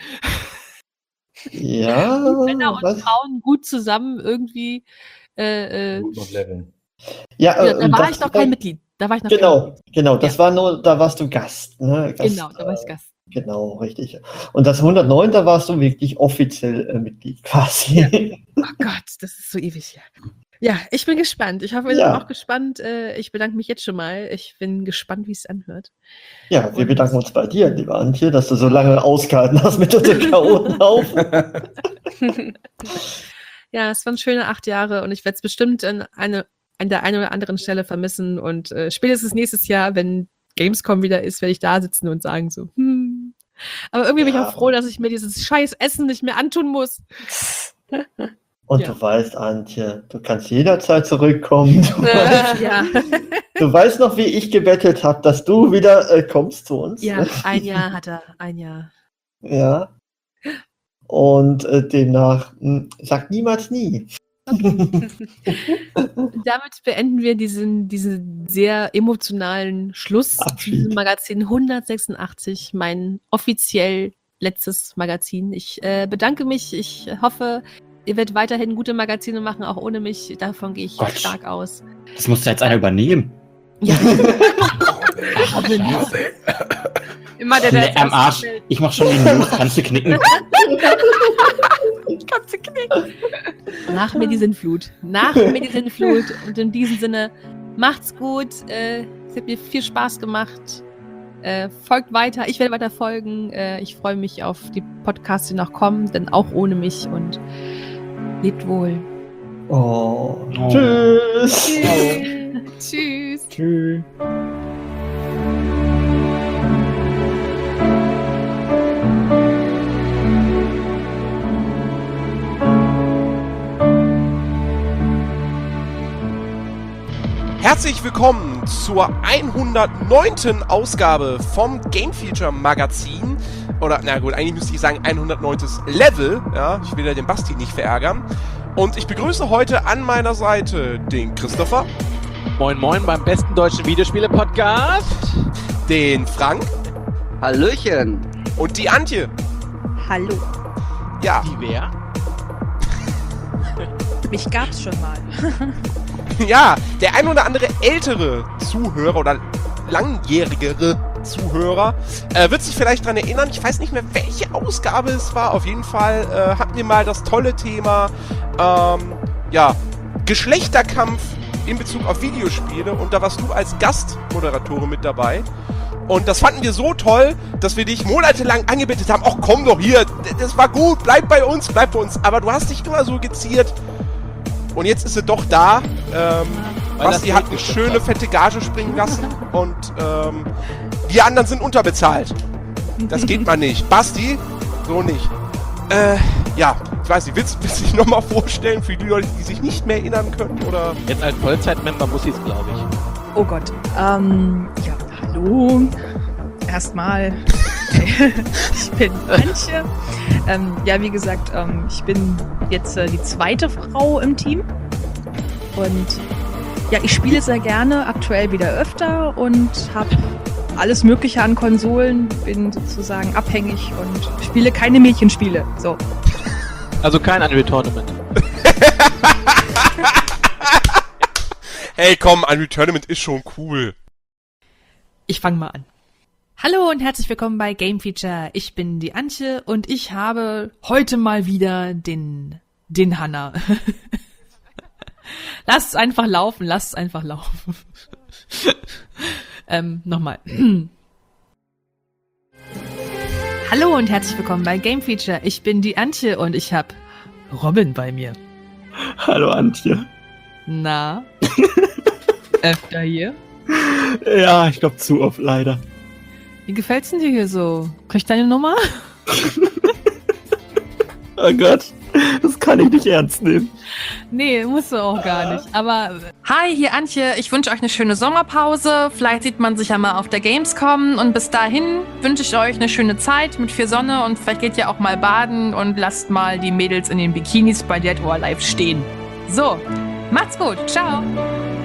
ja Männer und was? Frauen gut zusammen irgendwie. Äh, äh, Gut noch leveln. Ja, ja, äh, da war das ich noch war- kein Mitglied. Da war ich noch Genau, genau, das Ja. war nur, da warst du Gast, ne? Gast, Genau, da war ich Gast. Genau, richtig. Und das hundertneun, da warst du wirklich offiziell äh, Mitglied quasi. Ja. Oh Gott, das ist so ewig her. Ja, ich bin gespannt. Ich hoffe, ihr Ja. seid auch gespannt. Äh, Ich bedanke mich jetzt schon mal. Ich bin gespannt, wie es anhört. Ja, wir Und- bedanken uns bei dir, lieber Antje, dass du so lange ausgehalten hast mit unserem Chaotenhaufen. Ja, es waren schöne acht Jahre und ich werde es bestimmt an, eine, an der einen oder anderen Stelle vermissen. Und äh, spätestens nächstes Jahr, wenn Gamescom wieder ist, werde ich da sitzen und sagen so, hm. Aber irgendwie bin ich Ja. auch froh, dass ich mir dieses scheiß Essen nicht mehr antun muss. Und Ja. du weißt, Antje, du kannst jederzeit zurückkommen. Du, weißt, Ja, du weißt noch, wie ich gebettelt habe, dass du wieder äh, kommst zu uns. ja, ein Jahr hat er, ein Jahr. Ja. Und äh, demnach, mh, sag niemals nie. Und damit beenden wir diesen, diesen sehr emotionalen Schluss zu Abschied. diesem Magazin hundertsechsundachtzig, mein offiziell letztes Magazin. Ich äh, bedanke mich. Ich hoffe, ihr werdet weiterhin gute Magazine machen, auch ohne mich. Davon gehe ich Gott. stark aus. Das muss ja jetzt einer übernehmen. Ja, Immer der, der Nee, als am erstes Arsch. fällt. Ich mach schon die News. Kannst du knicken? kannst du knicken. Nach mir die Sintflut. Nach mir die Sintflut. Und in diesem Sinne, macht's gut. Äh, es hat mir viel Spaß gemacht. Äh, folgt weiter. Ich werde weiter folgen. Äh, ich freue mich auf die Podcasts, die noch kommen, denn auch ohne mich. Und lebt wohl. Oh. Oh. Tschüss. Tschüss. Tschüss. Herzlich willkommen zur hundertneunten Ausgabe vom Game Feature Magazin. Oder, na gut, eigentlich müsste ich sagen hundertneunten Level. Ja, ich will ja den Basti nicht verärgern. Und ich begrüße heute an meiner Seite den Christopher, Moin Moin beim besten deutschen Videospiele-Podcast. den Frank Hallöchen. und die Antje. Hallo. Ja, Die wer? Mich gab's schon mal. ja, der ein oder andere ältere Zuhörer oder langjährigere Zuhörer äh, wird sich vielleicht daran erinnern, ich weiß nicht mehr, welche Ausgabe es war. Auf jeden Fall äh, hatten wir mal das tolle Thema ähm, ja, Geschlechterkampf in Bezug auf Videospiele und da warst du als Gastmoderatorin mit dabei. Und das fanden wir so toll, dass wir dich monatelang angebetet haben. Ach komm doch hier, d- das war gut, bleib bei uns, bleib bei uns. Aber du hast dich immer so geziert. Und jetzt ist sie doch da. Ähm, Weil Basti das hat eine Geld schöne, gestimmt fette Gage springen lassen. Und ähm, die anderen sind unterbezahlt. Das geht mal nicht. Basti, so nicht. Äh, ja, ich weiß nicht, willst, willst du dich nochmal vorstellen für die Leute, die sich nicht mehr erinnern können? Oder? Jetzt als Vollzeitmember muss ich es, glaube ich. Oh Gott. Ähm, ja, hallo. Erstmal. Ich bin Antje. Ähm, ja, wie gesagt, ähm, ich bin jetzt äh, die zweite Frau im Team. Und ja, ich spiele sehr gerne, aktuell wieder öfter und habe alles Mögliche an Konsolen, bin sozusagen abhängig und spiele keine Mädchenspiele. So. Also kein Unreal Tournament. Hey, komm, Unreal Tournament ist schon cool. Ich fange mal an. Hallo und herzlich willkommen bei Game Feature. Ich bin die Antje und ich habe heute mal wieder den, den Hanna. Lasst es einfach laufen, lasst es einfach laufen. ähm, nochmal. Hallo und herzlich willkommen bei Game Feature. Ich bin die Antje und ich habe Robin bei mir. Hallo Antje. Na? Öfter hier? Ja, ich glaube zu oft leider. Wie gefällt's denn dir hier so? Krieg ich deine Nummer? Oh Gott, das kann ich nicht ernst nehmen. Nee, musst du auch gar nicht. Aber hi, hier Antje. Ich wünsche euch eine schöne Sommerpause. Vielleicht sieht man sich ja mal auf der Gamescom. Und bis dahin wünsche ich euch eine schöne Zeit mit viel Sonne. Und vielleicht geht ihr auch mal baden und lasst mal die Mädels in den Bikinis bei Dead or Alive stehen. So, macht's gut. Ciao.